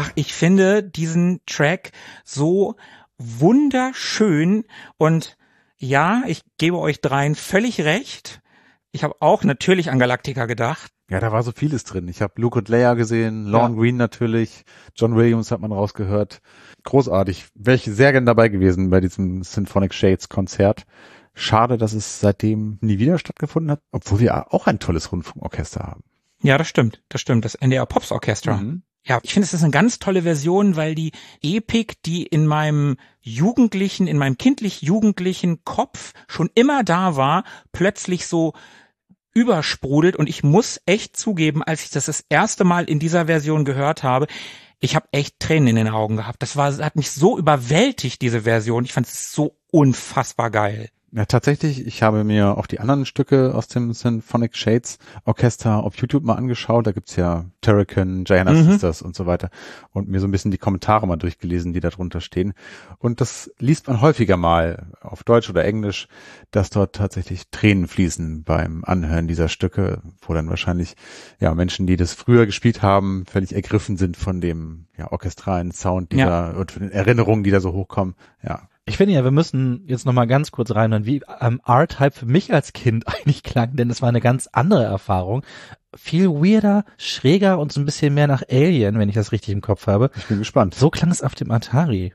Ach, ich finde diesen Track so wunderschön und ja, ich gebe euch dreien völlig recht. Ich habe auch natürlich an Galactica gedacht. Ja, da war so vieles drin. Ich habe Luke und Leia gesehen, Lorne Green natürlich, John Williams hat man rausgehört. Großartig. Wäre ich sehr gern dabei gewesen bei diesem Symphonic Shades Konzert. Schade, dass es seitdem nie wieder stattgefunden hat, obwohl wir auch ein tolles Rundfunkorchester haben. Ja, das stimmt. Das NDR Pops Orchestra. Mhm. Ja, ich finde, es ist eine ganz tolle Version, weil die Epik, die in meinem kindlich-jugendlichen Kopf schon immer da war, plötzlich so übersprudelt. Und ich muss echt zugeben, als ich das erste Mal in dieser Version gehört habe, ich habe echt Tränen in den Augen gehabt. Hat mich so überwältigt, diese Version. Ich fand es so unfassbar geil. Ja, tatsächlich, ich habe mir auch die anderen Stücke aus dem Symphonic Shades Orchester auf YouTube mal angeschaut. Da gibt's ja Turrican, Giana Sisters und so weiter. Und mir so ein bisschen die Kommentare mal durchgelesen, die da drunter stehen. Und das liest man häufiger mal auf Deutsch oder Englisch, dass dort tatsächlich Tränen fließen beim Anhören dieser Stücke, wo dann wahrscheinlich ja Menschen, die das früher gespielt haben, völlig ergriffen sind von dem orchestralen Sound, und von den Erinnerungen, die da so hochkommen. Ja. Ich finde ja, wir müssen jetzt nochmal ganz kurz reinhören, wie R-Type für mich als Kind eigentlich klang, denn es war eine ganz andere Erfahrung. Viel weirder, schräger und so ein bisschen mehr nach Alien, wenn ich das richtig im Kopf habe. Ich bin gespannt. So klang es auf dem Atari.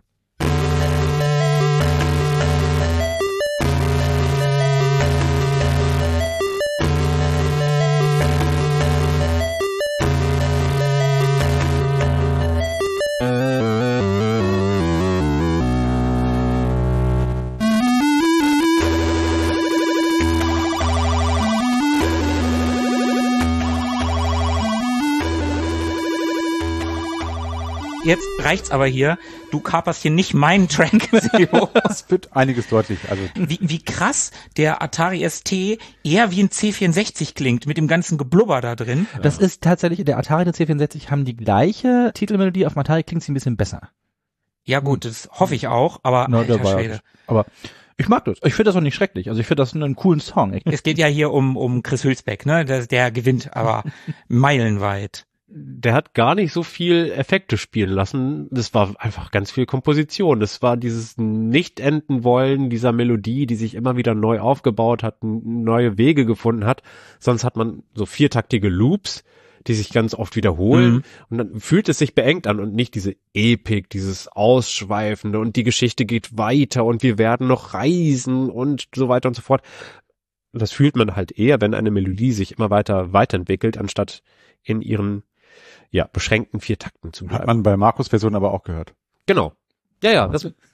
Jetzt reicht's aber hier. Du kaperst hier nicht meinen Track, Sebo. Das wird einiges deutlich. Also wie krass der Atari ST eher wie ein C64 klingt, mit dem ganzen Geblubber da drin. Das ist tatsächlich, der Atari und der C64 haben die gleiche Titelmelodie, auf dem Atari klingt sie ein bisschen besser. Ja gut, das hoffe ich auch, aber alter Schwede. Aber ich mag das. Ich finde das auch nicht schrecklich. Also ich finde das einen coolen Song. Es geht ja hier um Chris Hülsbeck, ne? Der gewinnt aber meilenweit. Der hat gar nicht so viel Effekte spielen lassen. Das war einfach ganz viel Komposition. Das war dieses Nicht-Enden-Wollen dieser Melodie, die sich immer wieder neu aufgebaut hat, neue Wege gefunden hat. Sonst hat man so viertaktige Loops, die sich ganz oft wiederholen. Und dann fühlt es sich beengt an und nicht diese Epik, dieses Ausschweifende und die Geschichte geht weiter und wir werden noch reisen und so weiter und so fort. Das fühlt man halt eher, wenn eine Melodie sich immer weiterentwickelt, anstatt in ihren beschränkten 4 Takten zu bleiben. Hat man bei Markus' Version aber auch gehört. Genau. Ja.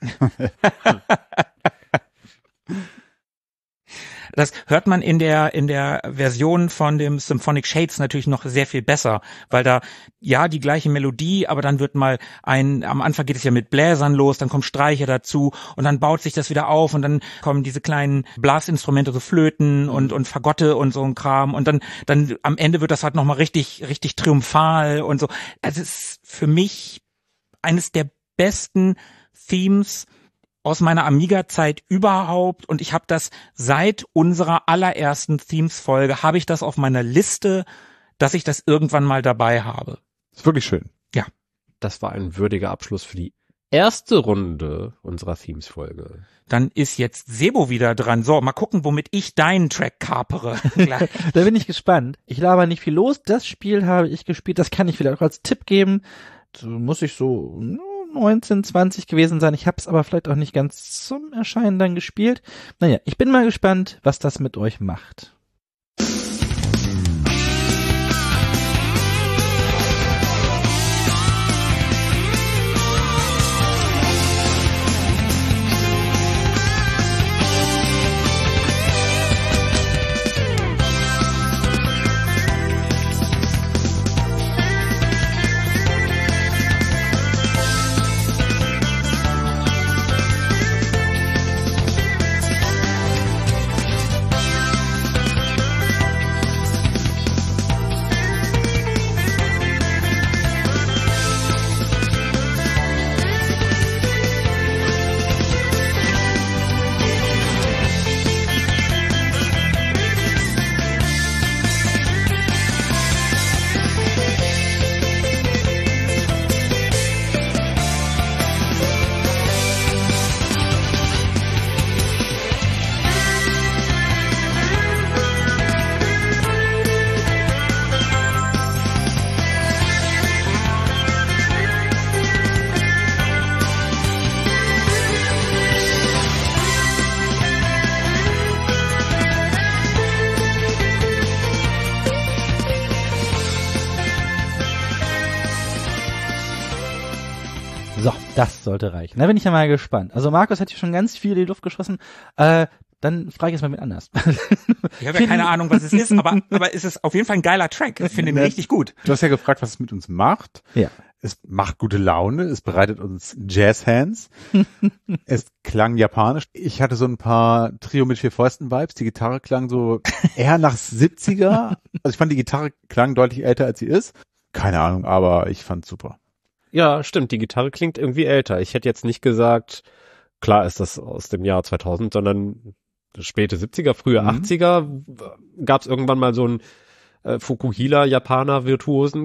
Das hört man in der Version von dem Symphonic Shades natürlich noch sehr viel besser, weil da die gleiche Melodie, aber dann wird mal am Anfang geht es ja mit Bläsern los, dann kommen Streicher dazu und dann baut sich das wieder auf und dann kommen diese kleinen Blasinstrumente, so Flöten und Fagotte und so ein Kram und dann am Ende wird das halt nochmal richtig triumphal und so. Also es ist für mich eines der besten Themes aus meiner Amiga-Zeit überhaupt und ich habe das seit unserer allerersten Themes-Folge, habe ich das auf meiner Liste, dass ich das irgendwann mal dabei habe. Ist wirklich schön. Ja. Das war ein würdiger Abschluss für die erste Runde unserer Themes-Folge. Dann ist jetzt Sebo wieder dran. So, mal gucken, womit ich deinen Track kapere. Da bin ich gespannt. Ich laber nicht viel los. Das Spiel habe ich gespielt. Das kann ich vielleicht auch als Tipp geben. So muss ich so 19, 20 gewesen sein. Ich habe es aber vielleicht auch nicht ganz zum Erscheinen dann gespielt. Naja, ich bin mal gespannt, was das mit euch macht. Das sollte reichen. Da bin ich ja mal gespannt. Also Markus hat hier schon ganz viel in die Luft geschossen. Dann frage ich jetzt mal mit anders. Ich habe ja keine Ahnung, was es ist, aber es ist auf jeden Fall ein geiler Track. Ich finde ihn richtig gut. Du hast ja gefragt, was es mit uns macht. Ja. Es macht gute Laune, es bereitet uns Jazz-Hands. Es klang japanisch. Ich hatte so ein paar Trio mit 4 Fäusten-Vibes. Die Gitarre klang so eher nach 70er. Also ich fand, die Gitarre klang deutlich älter, als sie ist. Keine Ahnung, aber ich fand's super. Ja, stimmt, die Gitarre klingt irgendwie älter. Ich hätte jetzt nicht gesagt, klar ist das aus dem Jahr 2000, sondern späte 70er, frühe 80er gab es irgendwann mal so einen Fukuhila-Japaner-Virtuosen,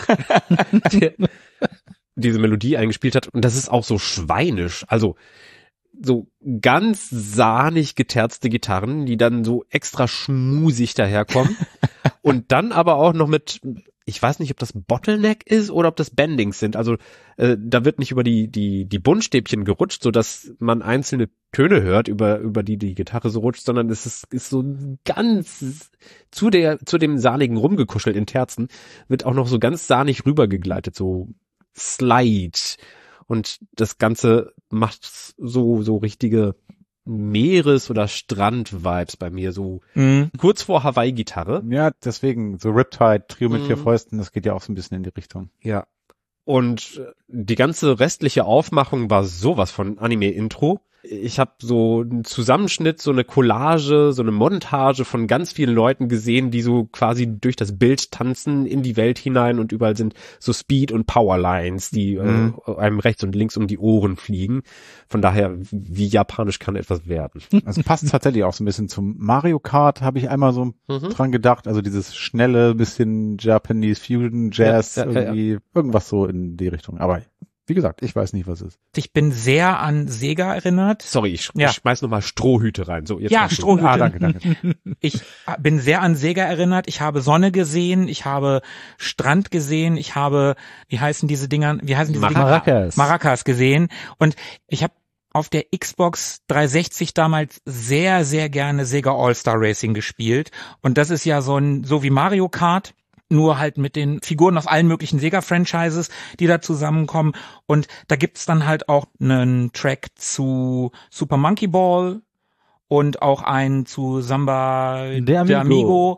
der diese Melodie eingespielt hat. Und das ist auch so schweinisch. Also so ganz sahnig geterzte Gitarren, die dann so extra schmusig daherkommen. Und dann aber auch noch mit, ich weiß nicht, ob das Bottleneck ist oder ob das Bendings sind. Also da wird nicht über die Buntstäbchen gerutscht, so dass man einzelne Töne hört, über die Gitarre so rutscht, sondern es ist so ganz zu dem sahnigen rumgekuschelt in Terzen, wird auch noch so ganz sahnig rübergegleitet, so Slide. Und das Ganze macht so richtige Meeres- oder Strand-Vibes bei mir, so kurz vor Hawaii-Gitarre. Ja, deswegen so Riptide, Trio mit 4 Fäusten, das geht ja auch so ein bisschen in die Richtung. Ja. Und die ganze restliche Aufmachung war sowas von Anime-Intro. Ich habe so einen Zusammenschnitt, so eine Collage, so eine Montage von ganz vielen Leuten gesehen, die so quasi durch das Bild tanzen in die Welt hinein und überall sind so Speed- und Powerlines, die einem rechts und links um die Ohren fliegen. Von daher, wie japanisch kann etwas werden? Also passt tatsächlich auch so ein bisschen zum Mario Kart, habe ich einmal so dran gedacht. Also dieses schnelle, bisschen Japanese Fusion Jazz, irgendwas so in die Richtung. Aber wie gesagt, ich weiß nicht, was es ist. Ich bin sehr an Sega erinnert. Sorry, ich schmeiß nochmal Strohhüte rein. So, jetzt ja, Strohhüte. Ah, danke. Ich bin sehr an Sega erinnert. Ich habe Sonne gesehen, ich habe Strand gesehen, ich habe, wie heißen diese Dinger? Maracas gesehen. Und ich habe auf der Xbox 360 damals sehr, sehr gerne Sega All-Star Racing gespielt. Und das ist ja so wie Mario Kart, nur halt mit den Figuren aus allen möglichen Sega-Franchises, die da zusammenkommen. Und da gibt's dann halt auch einen Track zu Super Monkey Ball und auch einen zu Samba de Amigo.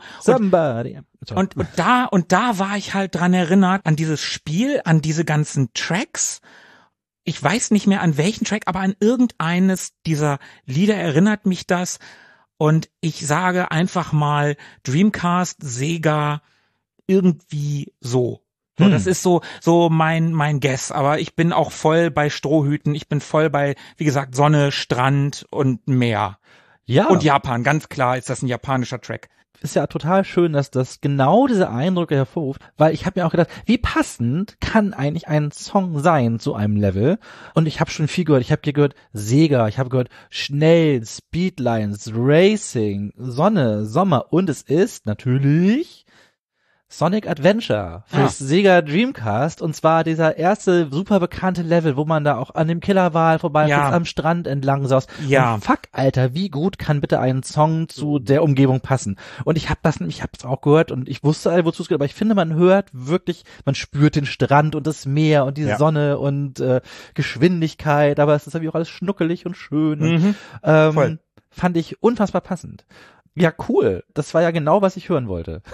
Und da war ich halt dran erinnert, an dieses Spiel, an diese ganzen Tracks. Ich weiß nicht mehr an welchen Track, aber an irgendeines dieser Lieder erinnert mich das. Und ich sage einfach mal Dreamcast, Sega, irgendwie so. Das ist so mein Guess, aber ich bin auch voll bei Strohhüten, ich bin voll bei, wie gesagt, Sonne, Strand und Meer. Ja. Und Japan, ganz klar ist das ein japanischer Track. Ist ja total schön, dass das genau diese Eindrücke hervorruft, weil ich habe mir auch gedacht, wie passend kann eigentlich ein Song sein zu einem Level? Und ich habe schon viel gehört. Ich habe hier gehört Sega, ich habe gehört schnell, Speedlines, Racing, Sonne, Sommer und es ist natürlich Sonic Adventure fürs Sega Dreamcast, und zwar dieser erste super bekannte Level, wo man da auch an dem Killerwal vorbeifliegt, am Strand entlang saust. Ja. Und fuck, Alter, wie gut kann bitte ein Song zu der Umgebung passen? Und ich hab's auch gehört und ich wusste, wozu es geht, aber ich finde, man hört wirklich, man spürt den Strand und das Meer und die Sonne und Geschwindigkeit, aber es ist irgendwie auch alles schnuckelig und schön. Voll. Fand ich unfassbar passend. Ja, cool. Das war ja genau, was ich hören wollte.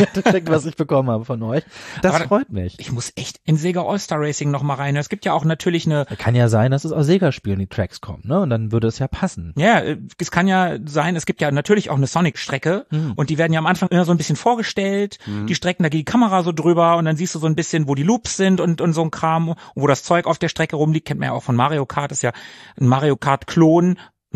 Was ich bekommen habe von euch. Das aber freut mich. Ich muss echt in Sega All-Star Racing noch mal rein. Es gibt ja auch natürlich eine... Kann ja sein, dass es aus Sega-Spielen die Tracks kommen, ne? Und dann würde es ja passen. Ja, es kann ja sein, es gibt ja natürlich auch eine Sonic-Strecke und die werden ja am Anfang immer so ein bisschen vorgestellt. Die Strecken, da geht die Kamera so drüber und dann siehst du so ein bisschen, wo die Loops sind und so ein Kram, und wo das Zeug auf der Strecke rumliegt. Kennt man ja auch von Mario Kart, ist ja ein Mario Kart-Klon,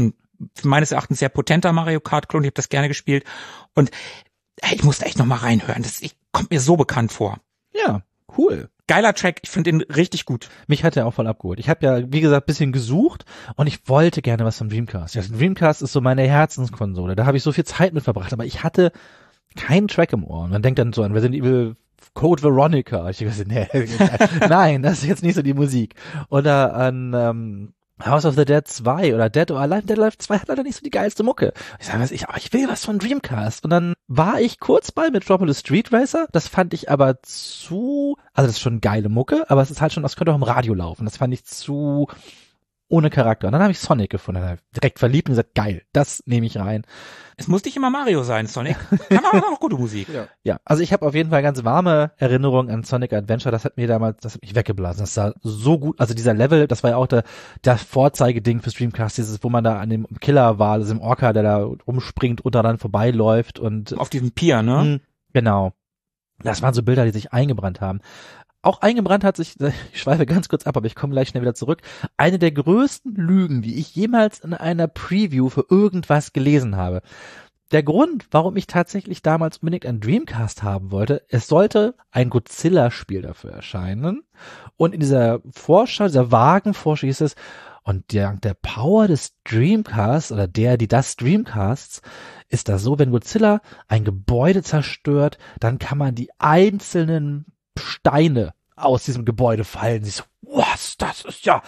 meines Erachtens sehr potenter Mario Kart-Klon, ich habe das gerne gespielt und ich musste echt noch mal reinhören, kommt mir so bekannt vor. Ja, cool. Geiler Track, ich finde ihn richtig gut. Mich hat er auch voll abgeholt. Ich habe ja, wie gesagt, bisschen gesucht und ich wollte gerne was vom Dreamcast. Ja, Dreamcast ist so meine Herzenskonsole, da habe ich so viel Zeit mit verbracht, aber ich hatte keinen Track im Ohr. Und man denkt dann so an Resident Evil Code Veronica. Ich dachte, nee, nein, das ist jetzt nicht so die Musik. Oder an House of the Dead 2 oder Dead or Alive. Dead or Alive 2 hat leider nicht so die geilste Mucke. Ich sage, aber ich will was von Dreamcast. Und dann war ich kurz bei Metropolis Street Racer. Das fand ich aber also das ist schon geile Mucke, aber es ist halt schon, das könnte auch im Radio laufen. Das fand ich zu ohne Charakter. Und dann habe ich Sonic gefunden. Dann habe ich direkt verliebt und gesagt, geil, das nehme ich rein. Es muss nicht immer Mario sein, Sonic. Kann aber auch gute Musik. Ja, also ich habe auf jeden Fall ganz warme Erinnerungen an Sonic Adventure. Das hat mich weggeblasen. Das sah so gut, also dieser Level, das war ja auch der Vorzeigeding für Dreamcast, dieses, wo man da an dem Killer war, also dem Orca, der da rumspringt und dann vorbeiläuft und auf diesem Pier, ne? Genau. Das waren so Bilder, die sich eingebrannt haben. Auch eingebrannt hat sich, ich schweife ganz kurz ab, aber ich komme gleich schnell wieder zurück, eine der größten Lügen, die ich jemals in einer Preview für irgendwas gelesen habe. Der Grund, warum ich tatsächlich damals unbedingt einen Dreamcast haben wollte, es sollte ein Godzilla-Spiel dafür erscheinen. Und in dieser Vorschau, dieser vagen Vorschau hieß es, und der Power des Dreamcasts oder des Dreamcasts ist das so, wenn Godzilla ein Gebäude zerstört, dann kann man die einzelnen Steine aus diesem Gebäude fallen. Sie so, was, das ist ja,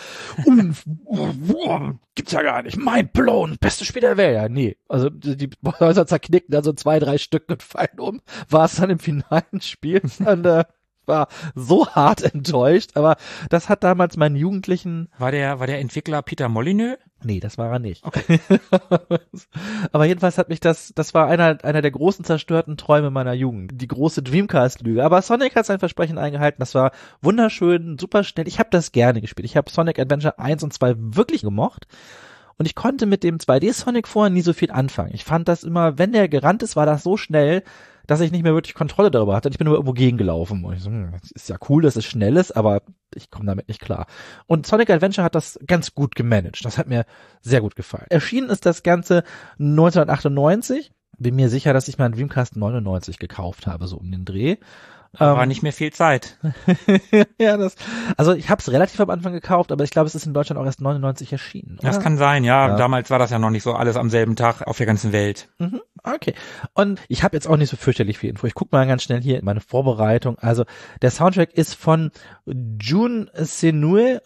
gibt's ja gar nicht, mind blown, beste Spiel der Welt. Ja, nee, also die Häuser zerknicken dann so 2-3 Stück und fallen um. War es dann im finalen Spiel und war so hart enttäuscht, aber das hat damals meinen Jugendlichen... War der Entwickler Peter Molyneux? Nee, das war er nicht. Okay. Aber jedenfalls hat mich das war einer der großen zerstörten Träume meiner Jugend. Die große Dreamcast-Lüge. Aber Sonic hat sein Versprechen eingehalten. Das war wunderschön, super schnell. Ich habe das gerne gespielt. Ich habe Sonic Adventure 1 und 2 wirklich gemocht. Und ich konnte mit dem 2D-Sonic vorher nie so viel anfangen. Ich fand das immer, wenn der gerannt ist, war das so schnell, dass ich nicht mehr wirklich Kontrolle darüber hatte. Ich bin nur irgendwo gegengelaufen. Und ich so, das ist ja cool, dass es schnell ist, aber ich komme damit nicht klar. Und Sonic Adventure hat das ganz gut gemanagt. Das hat mir sehr gut gefallen. Erschienen ist das Ganze 1998. Bin mir sicher, dass ich meinen Dreamcast 99 gekauft habe, so um den Dreh. War nicht mehr viel Zeit. Ja, also ich habe es relativ am Anfang gekauft, aber ich glaube, es ist in Deutschland auch erst 99 erschienen. Oder? Das kann sein, ja. Damals war das ja noch nicht so alles am selben Tag auf der ganzen Welt. Mhm. Okay. Und ich habe jetzt auch nicht so fürchterlich viel Info. Ich gucke mal ganz schnell hier in meine Vorbereitung. Also der Soundtrack ist von Jun Senoue.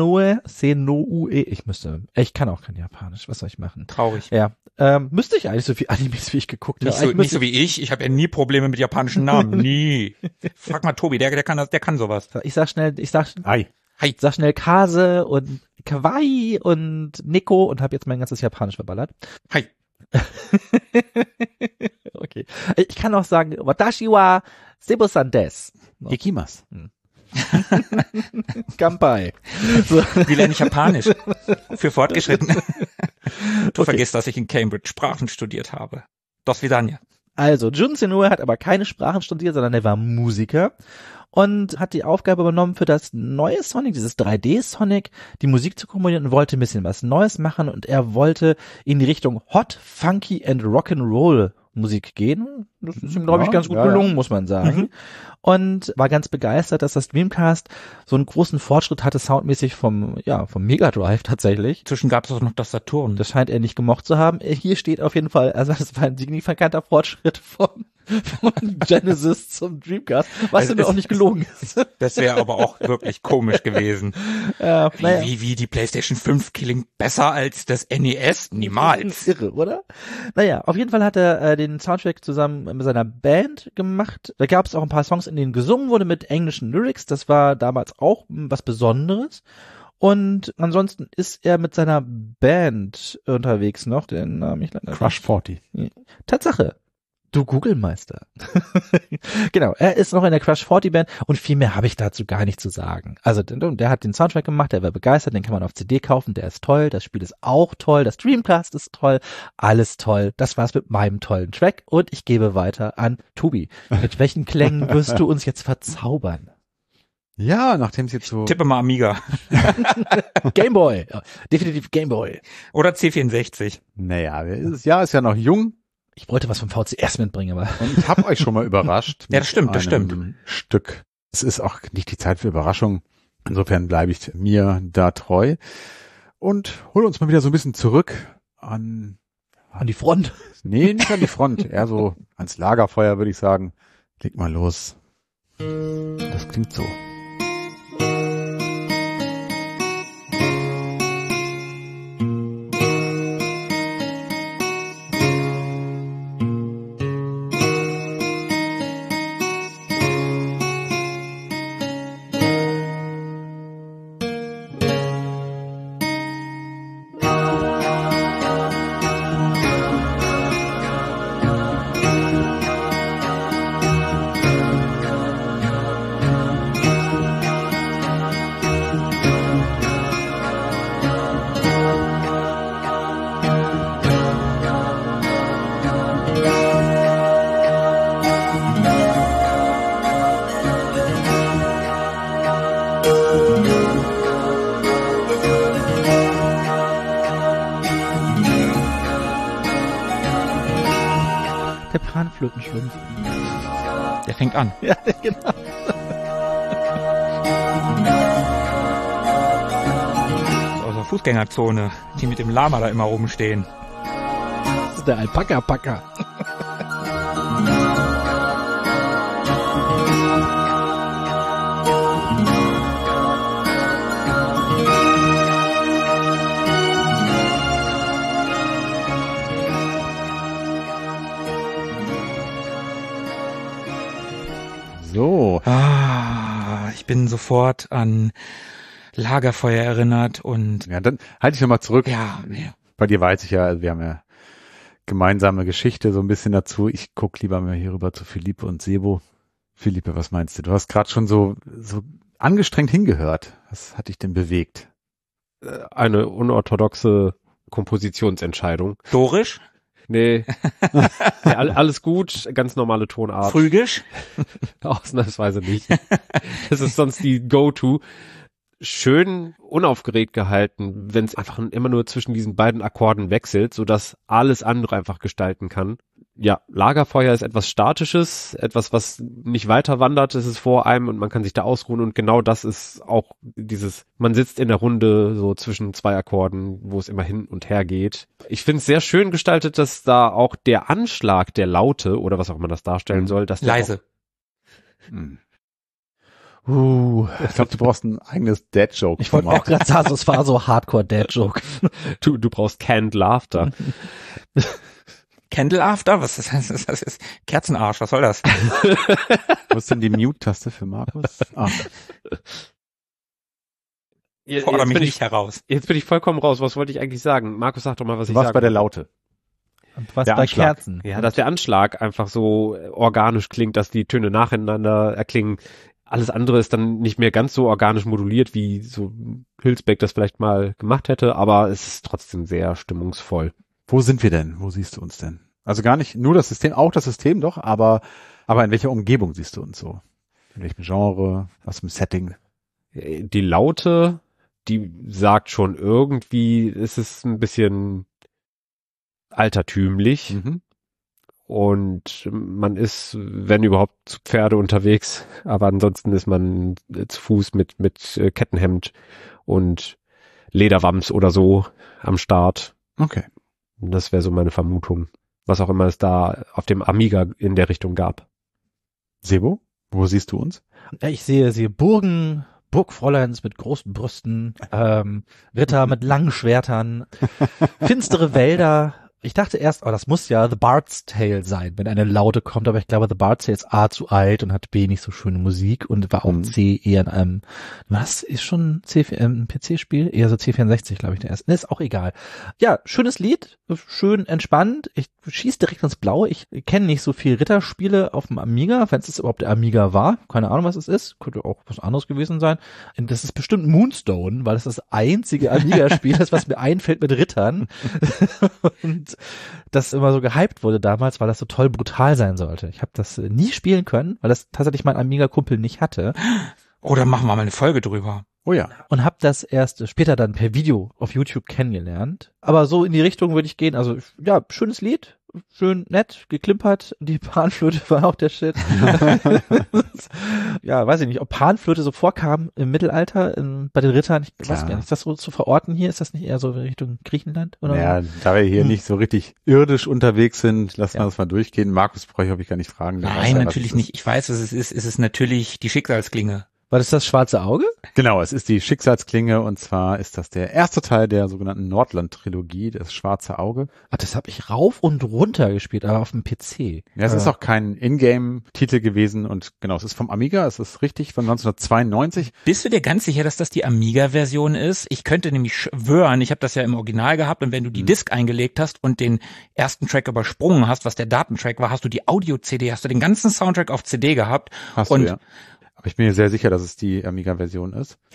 Ich kann auch kein Japanisch. Was soll ich machen? Traurig. Ja. Müsste ich eigentlich so viel Animes, wie ich geguckt habe. Nicht so wie ich. Ich habe ja nie Probleme mit japanischen Namen. Nie. Frag mal Tobi, der kann sowas. Ich sag schnell Hi. Kase und Kawaii und Nico und habe jetzt mein ganzes Japanisch verballert. Hi. Okay. Ich kann auch sagen, Watashi wa Sebo-san desu. Ikimas. Kampai. So. Wie lerne ich Japanisch? Für Fortgeschrittene. Du vergisst, dass ich in Cambridge Sprachen studiert habe. Das Vidania. Also, Jun Senoue hat aber keine Sprachen studiert, sondern er war Musiker und hat die Aufgabe übernommen, für das neue Sonic, dieses 3D-Sonic, die Musik zu komponieren und wollte ein bisschen was Neues machen und er wollte in die Richtung Hot, Funky and Rock'n'Roll Musik gehen. Das ist ihm, glaube ich, ganz gut gelungen, muss man sagen. Mhm. Und war ganz begeistert, dass das Dreamcast so einen großen Fortschritt hatte, soundmäßig vom Mega Drive tatsächlich. Zwischen gab es auch noch das Saturn. Das scheint er nicht gemocht zu haben. Hier steht auf jeden Fall, also das war ein signifikanter Fortschritt von Genesis zum Dreamcast, was also mir auch nicht gelogen ist. Das wäre aber auch wirklich komisch gewesen. Ja, wie die PlayStation 5 klingt besser als das NES? Niemals. Irre, oder? Naja, auf jeden Fall hat er den Soundtrack zusammen mit seiner Band gemacht. Da gab es auch ein paar Songs, in denen gesungen wurde mit englischen Lyrics. Das war damals auch was Besonderes. Und ansonsten ist er mit seiner Band unterwegs noch, den Namen ich leider Crush 40. Tatsache. Du Google-Meister. Genau, er ist noch in der Crush 40 Band und viel mehr habe ich dazu gar nicht zu sagen. Also der hat den Soundtrack gemacht, der war begeistert, den kann man auf CD kaufen, der ist toll, das Spiel ist auch toll, das Dreamcast ist toll, alles toll. Das war's mit meinem tollen Track und ich gebe weiter an Tobi. Mit welchen Klängen wirst du uns jetzt verzaubern? Ja, nachdem es jetzt so... Tippe mal Amiga. Gameboy. Definitiv Gameboy. Oder C64. Naja, das Jahr ist ja noch jung. Ich wollte was vom VCS mitbringen, aber... Und ich habe euch schon mal überrascht. Ja, das stimmt. Stück. Es ist auch nicht die Zeit für Überraschung. Insofern bleibe ich mir da treu. Und hole uns mal wieder so ein bisschen zurück an die Front. Nee, nicht an die Front. Eher so ans Lagerfeuer, würde ich sagen. Leg mal los. Das klingt so. Der Panflötenschlumpf. Der fängt an. Ja, genau. Aus der Fußgängerzone, die mit dem Lama da immer rumstehen. Das ist der Alpaka-Packer. So. Ich bin sofort an Lagerfeuer erinnert und Ja, dann halte ich nochmal zurück. ja. Bei dir weiß ich ja, also wir haben ja gemeinsame Geschichte so ein bisschen dazu. Ich guck lieber mal hier rüber zu Philippe und Sebo. Philippe, was meinst du? Du hast gerade schon so angestrengt hingehört. Was hat dich denn bewegt? Eine unorthodoxe Kompositionsentscheidung. Dorisch, Nee, ja, alles gut, ganz normale Tonart. phrygisch, Ausnahmsweise nicht. Das ist sonst die Go-To. Schön unaufgeregt gehalten, wenn es einfach immer nur zwischen diesen beiden Akkorden wechselt, sodass alles andere einfach gestalten kann. Ja, Lagerfeuer ist etwas Statisches, etwas, was nicht weiter wandert, es ist vor einem und man kann sich da ausruhen und genau das ist auch dieses, man sitzt in der Runde so zwischen zwei Akkorden, wo es immer hin und her geht. Ich finde es sehr schön gestaltet, dass da auch der Anschlag der Laute oder was auch immer das darstellen soll, dass der leise. Ich glaube, du brauchst ein eigenes Dad-Joke. Ich wollte auch gerade sagen, es war so Hardcore-Dad-Joke. du brauchst Canned Laughter. Candle After? Was ist das? Das ist Kerzenarsch, was soll das? Wo ist denn die Mute-Taste für Markus? Fordere mich nicht heraus. Jetzt bin ich vollkommen raus. Was wollte ich eigentlich sagen? Markus, sag doch mal, was Du ich warst sage. bei der Laute. Und was Der bei Anschlag. Kerzen. Ja, dass der Anschlag einfach so organisch klingt, dass die Töne nacheinander erklingen. Alles andere ist dann nicht mehr ganz so organisch moduliert, wie so Hülsbeck das vielleicht mal gemacht hätte, aber es ist trotzdem sehr stimmungsvoll. Wo sind wir denn? Wo siehst du uns denn? Also gar nicht nur das System, auch das System doch, aber in welcher Umgebung siehst du uns so? In welchem Genre? Was im Setting? Die Laute, die sagt schon irgendwie, es ist ein bisschen altertümlich. Und man ist, wenn überhaupt, zu Pferde unterwegs, aber ansonsten ist man zu Fuß mit Kettenhemd und Lederwams oder so am Start. Okay. Das wäre so meine Vermutung. Was auch immer es da auf dem Amiga in der Richtung gab. Sebo, wo siehst du uns? Ja, ich sehe Burgen, Burgfräuleins mit großen Brüsten, Ritter mit langen Schwertern, finstere Wälder. Ich dachte erst, das muss ja The Bard's Tale sein, wenn eine Laute kommt, aber ich glaube, The Bard's Tale ist A zu alt und hat B nicht so schöne Musik und war auch C eher in einem, was ist schon ein PC-Spiel? Eher so C64, glaube ich, der erste. Ist auch egal. Ja, schönes Lied, schön entspannt. Ich schieß direkt ins Blaue. Ich kenne nicht so viel Ritterspiele auf dem Amiga, wenn es überhaupt der Amiga war. Keine Ahnung, was es ist. Könnte auch was anderes gewesen sein. Und das ist bestimmt Moonstone, weil das das einzige Amiga-Spiel ist, was mir einfällt mit Rittern. Und das immer so gehypt wurde damals, weil das so toll brutal sein sollte. Ich habe das nie spielen können, weil das tatsächlich mein Amiga-Kumpel nicht hatte. Oh, dann machen wir mal eine Folge drüber. Oh ja. Und habe das erst später dann per Video auf YouTube kennengelernt. Aber so in die Richtung würde ich gehen. Also ja, schönes Lied, schön nett, geklimpert. Die Panflöte war auch der Shit. Ja, weiß ich nicht, ob Panflöte so vorkam im Mittelalter bei den Rittern. Ich weiß gar nicht, ist das so zu verorten hier? Ist das nicht eher so Richtung Griechenland? Oder? Ja, da wir hier nicht so richtig irdisch unterwegs sind, lassen wir das mal durchgehen. Markus brauche ich, glaube ich, gar nicht fragen. Der weiß Nein, ja, natürlich nicht. Ich weiß, was es ist. Es ist natürlich die Schicksalsklinge. War das das schwarze Auge? Genau, es ist die Schicksalsklinge und zwar ist das der erste Teil der sogenannten Nordland-Trilogie, das Schwarze Auge. Ach, das habe ich rauf und runter gespielt, aber auf dem PC. Ja, es ist auch kein Ingame-Titel gewesen und genau, es ist vom Amiga, es ist richtig von 1992. Bist du dir ganz sicher, dass das die Amiga-Version ist? Ich könnte nämlich schwören, ich habe das ja im Original gehabt und wenn du die Disk eingelegt hast und den ersten Track übersprungen hast, was der Datentrack war, hast du die Audio-CD, hast du den ganzen Soundtrack auf CD gehabt. Hast du, ja. Aber ich bin mir sehr sicher, dass es die Amiga-Version ist.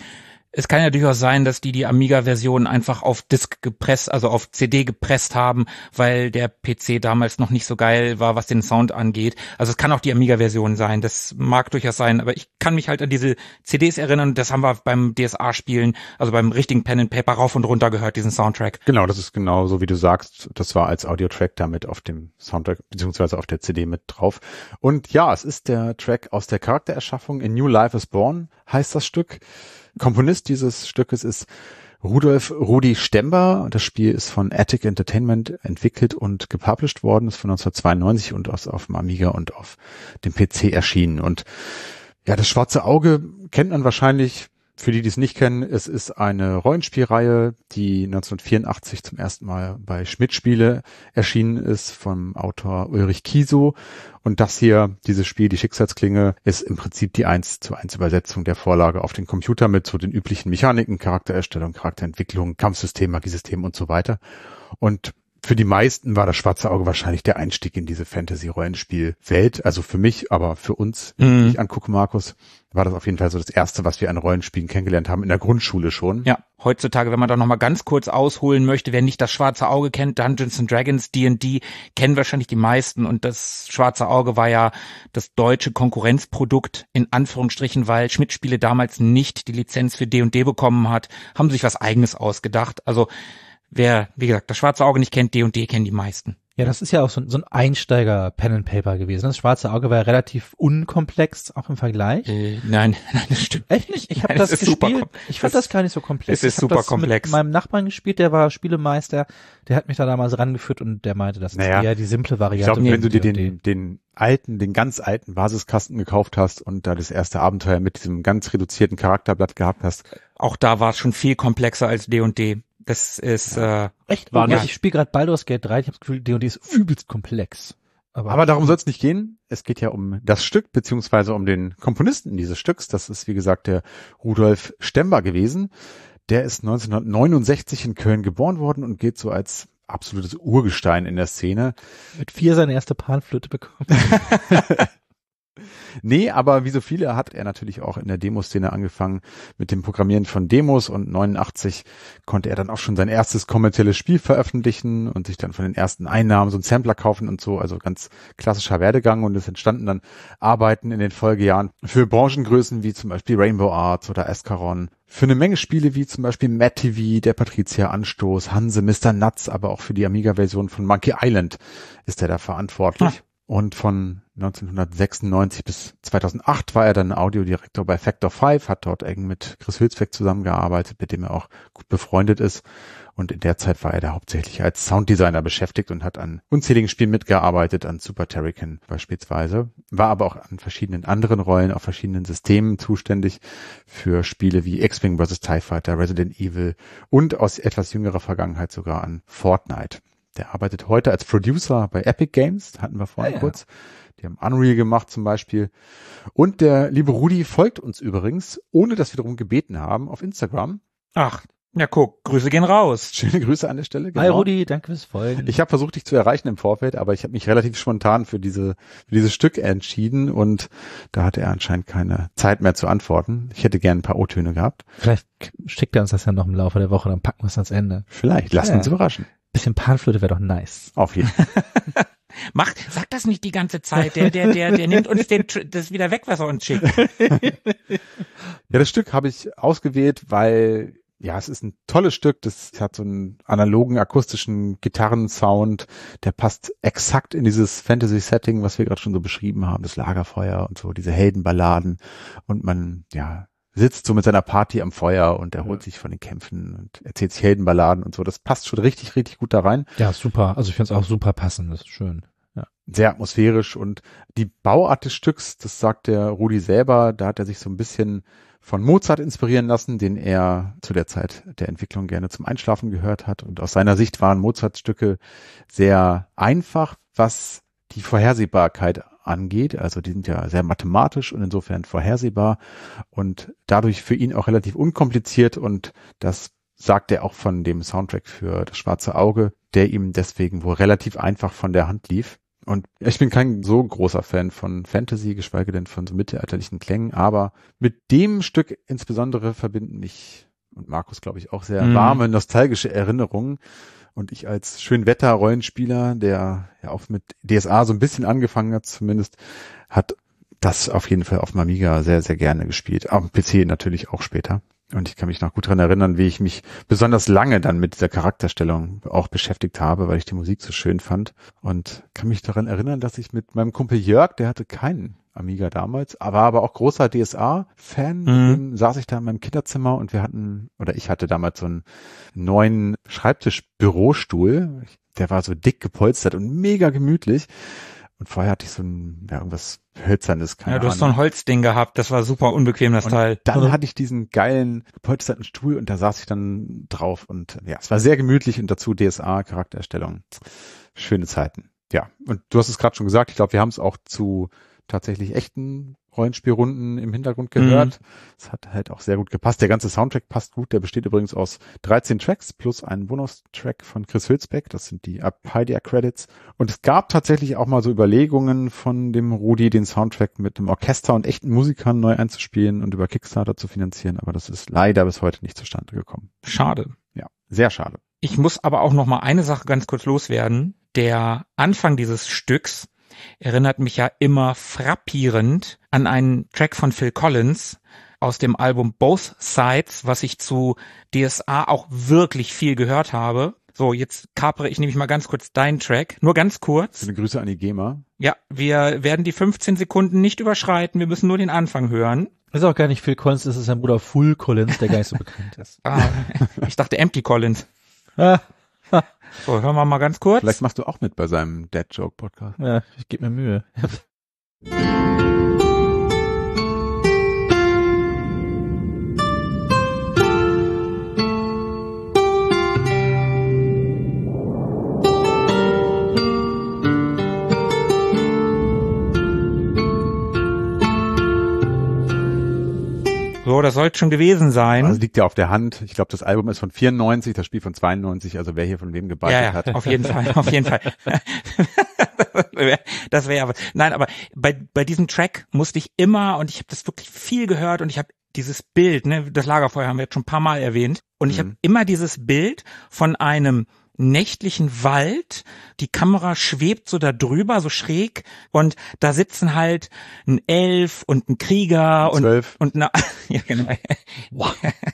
Es kann ja durchaus sein, dass die Amiga-Version einfach auf Disk gepresst, also auf CD gepresst haben, weil der PC damals noch nicht so geil war, was den Sound angeht. Also es kann auch die Amiga-Version sein, das mag durchaus sein, aber ich kann mich halt an diese CDs erinnern, das haben wir beim DSA-Spielen, also beim richtigen Pen and Paper rauf und runter gehört, diesen Soundtrack. Genau, das ist genau so, wie du sagst. Das war als Audiotrack damit auf dem Soundtrack, beziehungsweise auf der CD mit drauf. Und ja, es ist der Track aus der Charaktererschaffung. A New Life is Born heißt das Stück. Komponist dieses Stückes ist Rudolf Rudi Stember. Das Spiel ist von Attic Entertainment entwickelt und gepublished worden, ist von 1992 und auf dem Amiga und auf dem PC erschienen. Und ja, das Schwarze Auge kennt man wahrscheinlich. Für die es nicht kennen, es ist eine Rollenspielreihe, die 1984 zum ersten Mal bei Schmidt Spiele erschienen ist, vom Autor Ulrich Kiesow. Und das hier, dieses Spiel, die Schicksalsklinge, ist im Prinzip die 1:1 Übersetzung der Vorlage auf den Computer mit so den üblichen Mechaniken, Charaktererstellung, Charakterentwicklung, Kampfsystem, Magiesystem und so weiter. Und für die meisten war das Schwarze Auge wahrscheinlich der Einstieg in diese Fantasy-Rollenspiel-Welt. Also für mich, aber für uns, wenn ich angucke, Markus, war das auf jeden Fall so das Erste, was wir an Rollenspielen kennengelernt haben, in der Grundschule schon. Ja, heutzutage, wenn man da nochmal ganz kurz ausholen möchte, wer nicht das Schwarze Auge kennt, Dungeons & Dragons, D&D, kennen wahrscheinlich die meisten. Und das Schwarze Auge war ja das deutsche Konkurrenzprodukt, in Anführungsstrichen, weil Schmidt-Spiele damals nicht die Lizenz für D&D bekommen hat, haben sich was Eigenes ausgedacht. Also wer, wie gesagt, das Schwarze Auge nicht kennt, D&D kennen die meisten. Ja, das ist ja auch so ein Einsteiger-Pen and Paper gewesen. Das Schwarze Auge war ja relativ unkomplex, auch im Vergleich. Nein, das stimmt. Echt nicht? Ich habe das gespielt. Ich fand das gar nicht so komplex. Es ist super komplex. Ich habe das mit meinem Nachbarn gespielt, der war Spielemeister. Der hat mich da damals rangeführt und der meinte, das ist eher die simple Variante. Ich glaube, wenn du dir den ganz alten Basiskasten gekauft hast und da das erste Abenteuer mit diesem ganz reduzierten Charakterblatt gehabt hast. Auch da war es schon viel komplexer als D&D. Das ist echt wahr. Ich spiele gerade Baldur's Gate 3. Ich habe das Gefühl, D&D ist übelst komplex. Aber darum soll es nicht gehen. Es geht ja um das Stück, beziehungsweise um den Komponisten dieses Stücks. Das ist, wie gesagt, der Rudolf Stember gewesen. Der ist 1969 in Köln geboren worden und geht so als absolutes Urgestein in der Szene. Mit 4 seine erste Panflöte bekommen. Nee, aber wie so viele hat er natürlich auch in der Demoszene angefangen mit dem Programmieren von Demos und 89 konnte er dann auch schon sein erstes kommerzielles Spiel veröffentlichen und sich dann von den ersten Einnahmen so einen Sampler kaufen und so, also ganz klassischer Werdegang und es entstanden dann Arbeiten in den Folgejahren für Branchengrößen wie zum Beispiel Rainbow Arts oder Escaron, für eine Menge Spiele wie zum Beispiel Mad TV, der Patrizier Anstoß, Hanse, Mr. Nuts, aber auch für die Amiga-Version von Monkey Island ist er da verantwortlich. Und von 1996 bis 2008 war er dann Audiodirektor bei Factor 5, hat dort eng mit Chris Hülsbeck zusammengearbeitet, mit dem er auch gut befreundet ist. Und in der Zeit war er da hauptsächlich als Sounddesigner beschäftigt und hat an unzähligen Spielen mitgearbeitet, an Super Turrican beispielsweise. War aber auch an verschiedenen anderen Rollen, auf verschiedenen Systemen zuständig für Spiele wie X-Wing vs. TIE Fighter, Resident Evil und aus etwas jüngerer Vergangenheit sogar an Fortnite. Der arbeitet heute als Producer bei Epic Games, hatten wir vorhin kurz. Die haben Unreal gemacht zum Beispiel. Und der liebe Rudi folgt uns übrigens, ohne dass wir darum gebeten haben, auf Instagram. Ach, ja guck, Grüße gehen raus. Schöne Grüße an der Stelle. Genau. Hi Rudi, danke fürs Folgen. Ich habe versucht, dich zu erreichen im Vorfeld, aber ich habe mich relativ spontan für dieses Stück entschieden und da hatte er anscheinend keine Zeit mehr zu antworten. Ich hätte gerne ein paar O-Töne gehabt. Vielleicht schickt er uns das ja noch im Laufe der Woche, dann packen wir es ans Ende. Vielleicht, lassen uns überraschen. Bisschen Panflöte wäre doch nice. Auf jeden Fall. Sag das nicht die ganze Zeit. Der nimmt uns das wieder weg, was er uns schickt. Ja, das Stück habe ich ausgewählt, weil ja, es ist ein tolles Stück. Das hat so einen analogen, akustischen Gitarrensound. Der passt exakt in dieses Fantasy-Setting, was wir gerade schon so beschrieben haben. Das Lagerfeuer und so, diese Heldenballaden. Und man, sitzt so mit seiner Party am Feuer und erholt sich von den Kämpfen und erzählt sich Heldenballaden und so. Das passt schon richtig, richtig gut da rein. Ja, super. Also ich finde es auch super passend. Das ist schön. Ja. Sehr atmosphärisch und die Bauart des Stücks, das sagt der Rudi selber, da hat er sich so ein bisschen von Mozart inspirieren lassen, den er zu der Zeit der Entwicklung gerne zum Einschlafen gehört hat. Und aus seiner Sicht waren Mozart-Stücke sehr einfach, was die Vorhersehbarkeit angeht. Also die sind ja sehr mathematisch und insofern vorhersehbar und dadurch für ihn auch relativ unkompliziert und das sagt er auch von dem Soundtrack für das Schwarze Auge, der ihm deswegen wohl relativ einfach von der Hand lief. Und ich bin kein so großer Fan von Fantasy, geschweige denn von so mittelalterlichen Klängen, aber mit dem Stück insbesondere verbinden mich und Markus, glaube ich, auch sehr warme, nostalgische Erinnerungen. Und ich als Schönwetter-Rollenspieler, der ja auch mit DSA so ein bisschen angefangen hat zumindest, hat das auf jeden Fall auf dem Amiga sehr, sehr gerne gespielt. Auf dem PC natürlich auch später. Und ich kann mich noch gut daran erinnern, wie ich mich besonders lange dann mit dieser Charakterstellung auch beschäftigt habe, weil ich die Musik so schön fand. Und kann mich daran erinnern, dass ich mit meinem Kumpel Jörg, der hatte keinen Amiga damals, war aber auch großer DSA-Fan, saß ich da in meinem Kinderzimmer und ich hatte damals so einen neuen Schreibtisch-Bürostuhl. Der war so dick gepolstert und mega gemütlich. Und vorher hatte ich so irgendwas Hölzernes, keine Ahnung. Ja, du hast so ein Holzding gehabt, das war super unbequem, das Teil. Dann hatte ich diesen geilen gepolsterten Stuhl und da saß ich dann drauf und ja, es war sehr gemütlich und dazu DSA-Charaktererstellung. Schöne Zeiten. Ja, und du hast es gerade schon gesagt, ich glaube, wir haben es auch zu tatsächlich echten Rollenspielrunden im Hintergrund gehört. Es hat halt auch sehr gut gepasst. Der ganze Soundtrack passt gut. Der besteht übrigens aus 13 Tracks plus einen Bonustrack von Chris Hülsbeck. Das sind die Apidia Credits. Und es gab tatsächlich auch mal so Überlegungen von dem Rudi, den Soundtrack mit einem Orchester und echten Musikern neu einzuspielen und über Kickstarter zu finanzieren. Aber das ist leider bis heute nicht zustande gekommen. Schade. Ja, sehr schade. Ich muss aber auch noch mal eine Sache ganz kurz loswerden. Der Anfang dieses Stücks erinnert mich ja immer frappierend an einen Track von Phil Collins aus dem Album Both Sides, was ich zu DSA auch wirklich viel gehört habe. So, jetzt kapere ich nämlich mal ganz kurz deinen Track. Nur ganz kurz. Schöne Grüße an die GEMA. Ja, wir werden die 15 Sekunden nicht überschreiten. Wir müssen nur den Anfang hören. Das ist auch gar nicht Phil Collins, das ist sein Bruder Full Collins, der gar nicht so bekannt ist. Ich dachte Empty Collins. So, hören wir mal ganz kurz. Vielleicht machst du auch mit bei seinem Dad Joke Podcast. Ja, ich gebe mir Mühe. So, das sollte schon gewesen sein. Also liegt ja auf der Hand. Ich glaube, das Album ist von 94, das Spiel von 92. Also wer hier von wem gebeitet hat. Auf jeden Fall, auf jeden Fall. Das wäre aber, nein, aber bei diesem Track musste ich immer, und ich habe das wirklich viel gehört und ich habe dieses Bild, ne, das Lagerfeuer haben wir jetzt schon ein paar Mal erwähnt, und ich habe immer dieses Bild von einem nächtlichen Wald, die Kamera schwebt so da drüber, so schräg, und da sitzen halt ein Elf und ein Krieger und ja, genau. Wow.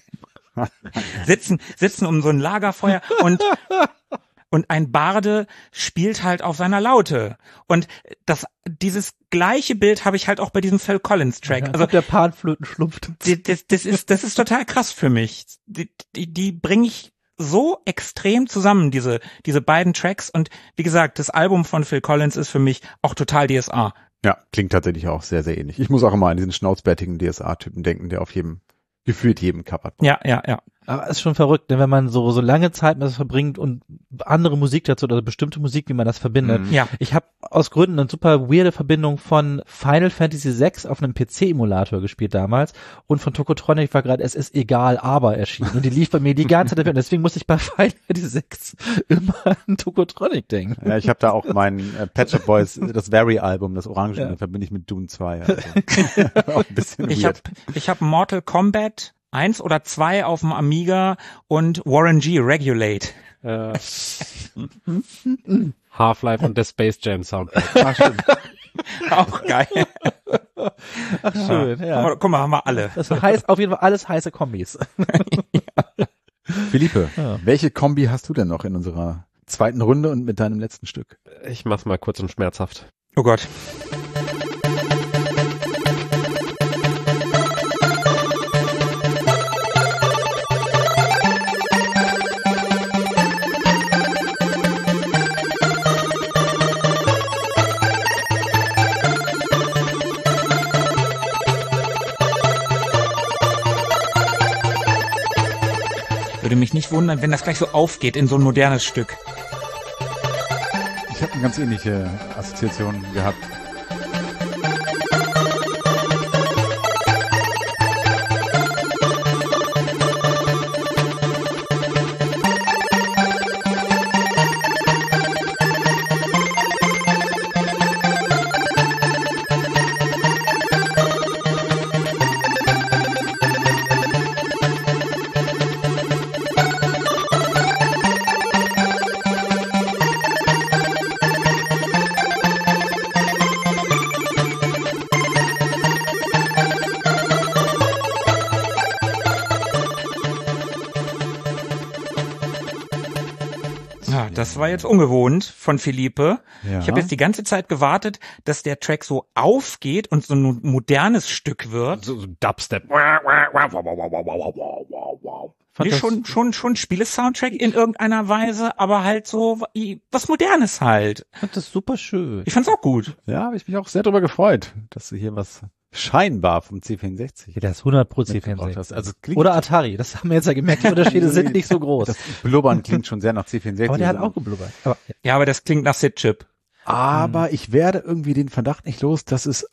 sitzen um so ein Lagerfeuer und ein Barde spielt halt auf seiner Laute. Und dieses gleiche Bild habe ich halt auch bei diesem Phil Collins Track. Ja, also der Panflöten schlumpft. Das ist total krass für mich. Die bringe ich so extrem zusammen, diese beiden Tracks. Und wie gesagt, das Album von Phil Collins ist für mich auch total DSA. Ja, klingt tatsächlich auch sehr, sehr ähnlich. Ich muss auch immer an diesen schnauzbärtigen DSA-Typen denken, der auf gefühlt jedem covert. Ja. Aber ist schon verrückt, denn wenn man so lange Zeit mit das verbringt und andere Musik dazu oder bestimmte Musik, wie man das verbindet. Ja. Ich habe aus Gründen eine super weirde Verbindung von Final Fantasy VI auf einem PC-Emulator gespielt damals und von Tokotronic war gerade Es ist egal, aber erschienen. Und die lief bei mir die ganze Zeit. Und deswegen musste ich bei Final Fantasy VI immer an Tokotronic denken. Ja, ich habe da auch mein Pet Shop Boys, das Very-Album, das Orange, verbinde ich mit Dune 2. Also. Auch ein bisschen weird. Ich hab Mortal Kombat 1 oder 2 auf dem Amiga und Warren G. Regulate. Half-Life und der Space Jam Soundtrack. Ach, stimmt. Auch geil. Ach schön, ja. Guck mal, haben wir alle. Das heißt auf jeden Fall alles heiße Kombis. Philippe, welche Kombi hast du denn noch in unserer zweiten Runde und mit deinem letzten Stück? Ich mach's mal kurz und schmerzhaft. Oh Gott. Würde mich nicht wundern, wenn das gleich so aufgeht in so ein modernes Stück. Ich habe eine ganz ähnliche Assoziation gehabt. Das war jetzt ungewohnt von Philippe. Ja. Ich habe jetzt die ganze Zeit gewartet, dass der Track so aufgeht und so ein modernes Stück wird. So Dubstep. Nee, schon Spiele-Soundtrack in irgendeiner Weise, aber halt so was Modernes halt. Ich fand das super schön. Ich fand's auch gut. Ja, habe ich mich auch sehr darüber gefreut, dass du hier was scheinbar vom C64 Ja, das ist 100% mitgebracht C64. hast. Also klingt, Oder Atari, das haben wir jetzt ja gemerkt, die Unterschiede sind nicht so groß. das Blubbern klingt schon sehr nach C64. Aber der hat auch geblubbert. Aber, Ja, aber das klingt nach Sid-Chip. Aber ich werde irgendwie den Verdacht nicht los, dass es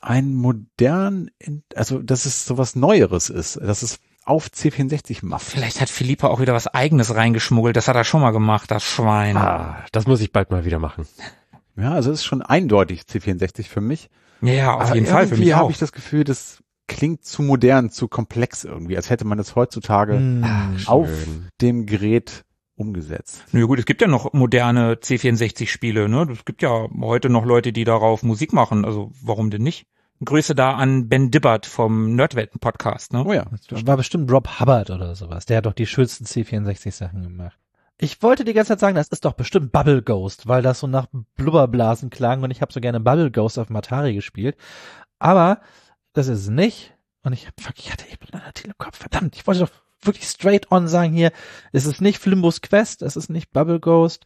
dass es sowas Neueres ist, dass es auf C64 macht. Vielleicht hat Philippe auch wieder was Eigenes reingeschmuggelt. Das hat er schon mal gemacht, das Schwein. Das muss ich bald mal wieder machen. Ja, also es ist schon eindeutig C64 für mich. Ja, auf Aber jeden Fall für mich irgendwie auch. habe ich das Gefühl, das klingt zu modern, zu komplex irgendwie, als hätte man das heutzutage auf dem Gerät umgesetzt. Nö, gut, es gibt ja noch moderne C64-Spiele, ne? Es gibt ja heute noch Leute, die darauf Musik machen, also warum denn nicht? Grüße da an Ben Dibbert vom Nerdwelten-Podcast, ne? Oh ja. Das war bestimmt Rob Hubbard oder sowas. Der hat doch die schönsten C64-Sachen gemacht. Ich wollte die ganze Zeit sagen, das ist doch bestimmt Bubble Ghost, weil das so nach Blubberblasen klang und ich habe so gerne Bubble Ghost auf dem Atari gespielt. Aber das ist es nicht. Und ich hatte eben einen im Kopf. Verdammt, ich wollte doch wirklich straight on sagen hier, es ist nicht Flimbus Quest, es ist nicht Bubble Ghost.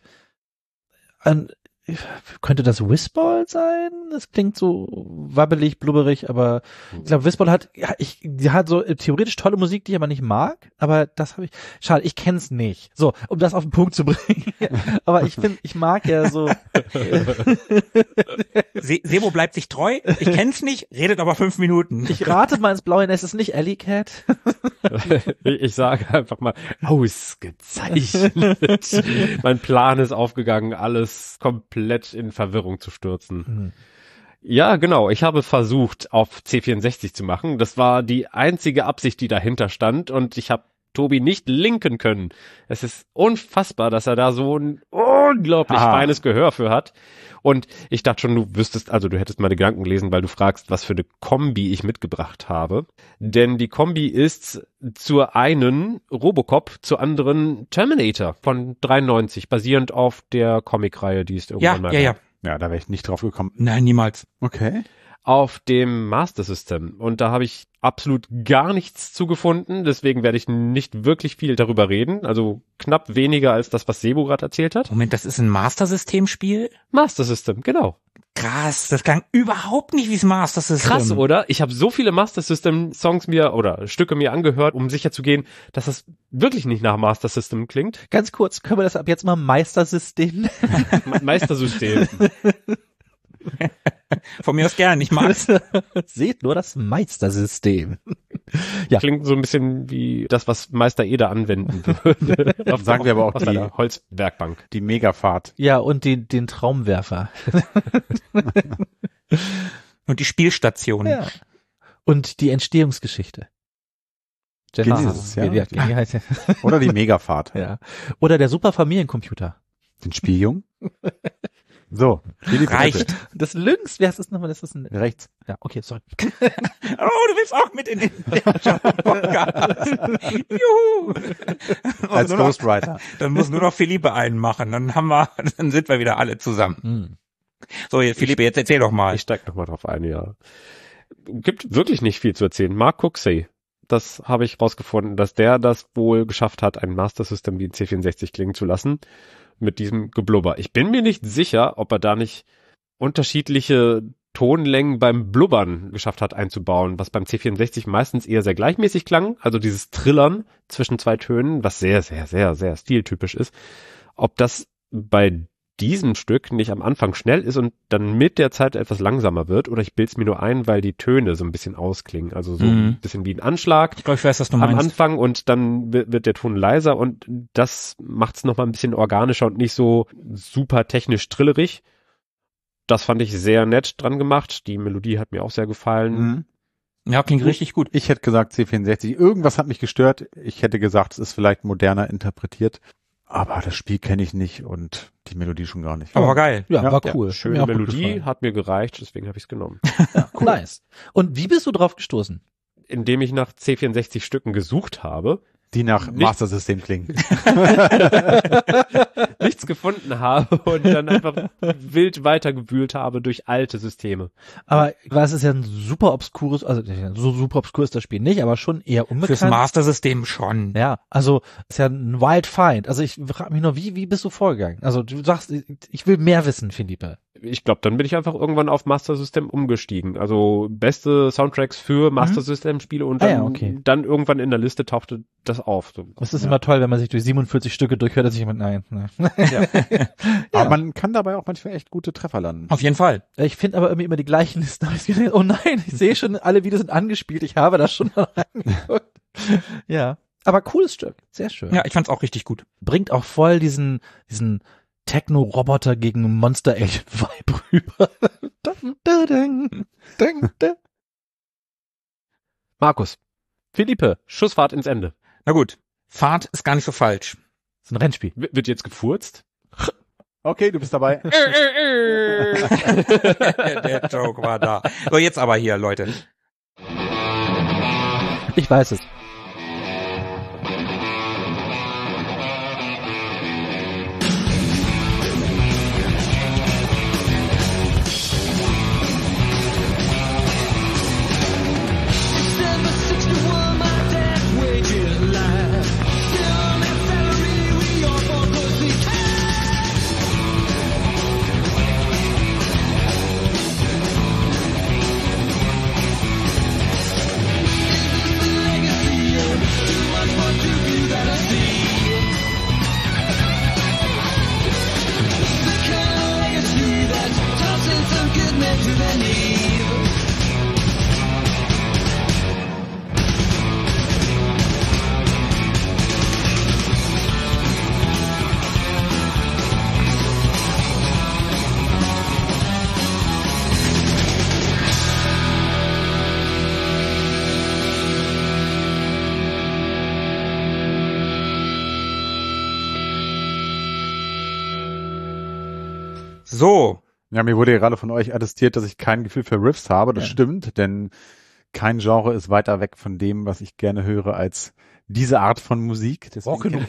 Könnte das Whizball sein? Das klingt so wabbelig, blubberig, aber ich glaube, Whizball hat so theoretisch tolle Musik, die ich aber nicht mag, aber das habe ich, schade, ich kenn's nicht. So, um das auf den Punkt zu bringen. Aber ich mag ja so. Sebo bleibt sich treu, ich kenn's nicht, redet aber 5 Minuten. Ich rate mal ins blaue Nest, ist nicht Alley Cat? Ich sage einfach mal, ausgezeichnet. Mein Plan ist aufgegangen, alles komplett in Verwirrung zu stürzen. Ja, genau. Ich habe versucht, auf C64 zu machen. Das war die einzige Absicht, die dahinter stand. Und ich habe Tobi nicht linken können. Es ist unfassbar, dass er da so ein unglaublich feines Gehör für hat. Und ich dachte schon, du hättest meine Gedanken gelesen, weil du fragst, was für eine Kombi ich mitgebracht habe. Denn die Kombi ist zur einen Robocop, zur anderen Terminator von 93, basierend auf der Comicreihe, die es irgendwann mal gab. Ja, da wäre ich nicht drauf gekommen. Nein, niemals. Okay. Auf dem Master System. Und da habe ich absolut gar nichts zugefunden. Deswegen werde ich nicht wirklich viel darüber reden. Also knapp weniger als das, was Sebo gerade erzählt hat. Moment, das ist ein Master-System-Spiel? Master System, genau. Krass, das klang überhaupt nicht wie das Master System. Krass, oder? Ich habe so viele Master System Songs Stücke mir angehört, um sicher zu gehen, dass das wirklich nicht nach Master System klingt. Ganz kurz, können wir das ab jetzt mal Meistersystem nennen? Meistersystem. Von mir aus gern, ich mag's. Seht nur das Meistersystem. Ja. Klingt so ein bisschen wie das, was Meister Eder anwenden würde. Sagen wir aber auch auf seiner Holzwerkbank. Die Megafahrt. Ja, und den Traumwerfer. Und die Spielstation. Ja. Und die Entstehungsgeschichte. Genesis, ja. Oder die Megafahrt. Ja. Oder der Superfamiliencomputer. Den Spieljungen. So, reicht. Das Lynx, wer ist das nochmal? Das ist ein rechts. Ja, okay, sorry. Oh, du willst auch mit in den Podcast. Juhu. Als Ghostwriter. Dann muss nur noch Philippe einen machen, dann sind wir wieder alle zusammen. So, Philippe, jetzt erzähl doch mal. Ich steig noch mal drauf ein, ja. Gibt wirklich nicht viel zu erzählen. Mark Cooksey, das habe ich rausgefunden, dass der das wohl geschafft hat, ein Master System wie ein C64 klingen zu lassen. Mit diesem Geblubber. Ich bin mir nicht sicher, ob er da nicht unterschiedliche Tonlängen beim Blubbern geschafft hat einzubauen, was beim C64 meistens eher sehr gleichmäßig klang, also dieses Trillern zwischen zwei Tönen, was sehr, sehr, sehr, sehr stiltypisch ist. Ob das bei diesem Stück nicht am Anfang schnell ist und dann mit der Zeit etwas langsamer wird, oder ich bild's mir nur ein, weil die Töne so ein bisschen ausklingen, also so ein bisschen wie ein Anschlag. Ich glaube, ich weiß, was du am meinst. Anfang und dann wird der Ton leiser und das macht's noch mal ein bisschen organischer und nicht so super technisch trillerig. Das fand ich sehr nett dran gemacht. Die Melodie hat mir auch sehr gefallen. Ja, klingt richtig gut. Ich hätte gesagt C64. Irgendwas hat mich gestört. Ich hätte gesagt, es ist vielleicht moderner interpretiert. Aber das Spiel kenne ich nicht und die Melodie schon gar nicht. Aber geil. Ja, war cool. Schöne Melodie, hat mir gereicht, deswegen habe ich es genommen. Ja, cool. Nice. Und wie bist du drauf gestoßen? Indem ich nach C64 Stücken gesucht habe, Die nach Master System klingen. Nichts gefunden habe und dann einfach wild weitergewühlt habe durch alte Systeme. Aber was ist ja ein super obskures, also so super obskur ist das Spiel nicht, aber schon eher unbekannt. Fürs Master-System schon. Ja, also ist ja ein Wild Find. Also ich frage mich nur, wie bist du vorgegangen? Also du sagst, ich will mehr wissen, Philippe. Ich glaube, dann bin ich einfach irgendwann auf Master System umgestiegen. Also beste Soundtracks für Master System Spiele und dann, dann irgendwann in der Liste tauchte das auf. So. Das ist immer toll, wenn man sich durch 47 Stücke durchhört, dass ich jemand, nein. Ja. Aber man kann dabei auch manchmal echt gute Treffer landen. Auf jeden Fall. Ich finde aber irgendwie immer die gleichen Listen. Oh nein, ich sehe schon, alle Videos sind angespielt. Ich habe das schon mal angeguckt. Ja. Aber cooles Stück. Sehr schön. Ja, ich fand's auch richtig gut. Bringt auch voll diesen Techno-Roboter gegen Monster-Alien-Vibe rüber. Markus. Philippe. Schussfahrt ins Ende. Na gut. Fahrt ist gar nicht so falsch. Das ist ein Rennspiel. Wird jetzt gefurzt? Okay, du bist dabei. Der Joke war da. So, jetzt aber hier, Leute. Ich weiß es. So. Ja, mir wurde ja gerade von euch attestiert, dass ich kein Gefühl für Riffs habe. Das stimmt, denn kein Genre ist weiter weg von dem, was ich gerne höre, als diese Art von Musik. Deswegen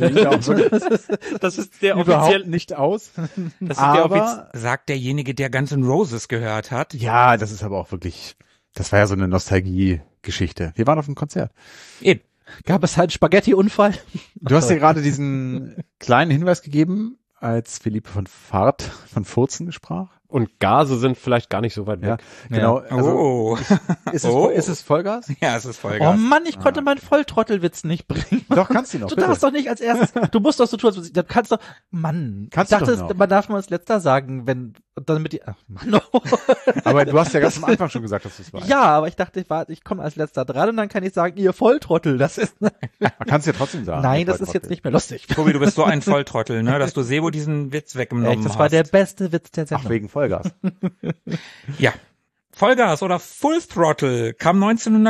das ist der überhaupt offiziell nicht aus. Das ist Aber sagt derjenige, der Guns N' Roses gehört hat. ja, das ist aber auch wirklich, das war ja so eine Nostalgie-Geschichte. Wir waren auf einem Konzert. Eben. Gab es halt Spaghetti-Unfall? Du hast dir gerade diesen kleinen Hinweis gegeben, als Philippe von Furzen sprach. Und Gase sind vielleicht gar nicht so weit weg. Genau. Also, ist es Vollgas? Ja, es ist Oh Vollgas. Mann, ich konnte meinen Volltrottelwitz nicht bringen. Doch, kannst du noch. Du bitte. darfst doch nicht als erstes, du musst doch so tun, du kannst doch, Mann. Kannst ich du dachte, doch noch. man darf mal als letzter sagen, wenn, dann mit die, ach Mann. Aber du hast ja ganz am Anfang schon gesagt, dass du es weißt. Ja, aber ich dachte, ich komme als letzter dran und dann kann ich sagen, ihr Volltrottel, das ist, Man kann es ja trotzdem sagen. nein, das ist jetzt nicht mehr lustig. Tobi, du bist so ein Volltrottel, ne, dass du Sebo diesen Witz weggenommen Das hast. war der beste Witz der Sendung. Ach, wegen Vollgas. Ja. Vollgas oder Full Throttle kam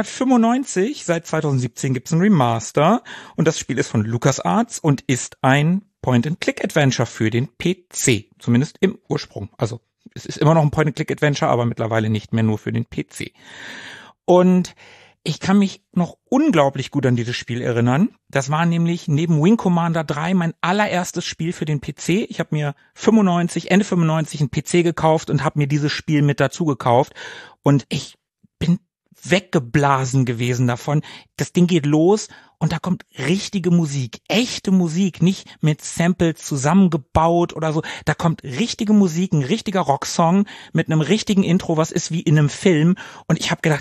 1995. Seit 2017 gibt's ein Remaster. Und das Spiel ist von LucasArts und ist ein Point-and-Click-Adventure für den PC. Zumindest im Ursprung. Also es ist immer noch ein Point-and-Click-Adventure, aber mittlerweile nicht mehr nur für den PC. Und ich kann mich noch unglaublich gut an dieses Spiel erinnern. Das war nämlich neben Wing Commander 3 mein allererstes Spiel für den PC. Ich habe mir Ende 95 einen PC gekauft und habe mir dieses Spiel mit dazu gekauft. Und ich bin weggeblasen gewesen davon. Das Ding geht los und da kommt richtige Musik, echte Musik, nicht mit Samples zusammengebaut oder so. Da kommt richtige Musik, ein richtiger Rocksong mit einem richtigen Intro, was ist wie in einem Film. Und ich habe gedacht,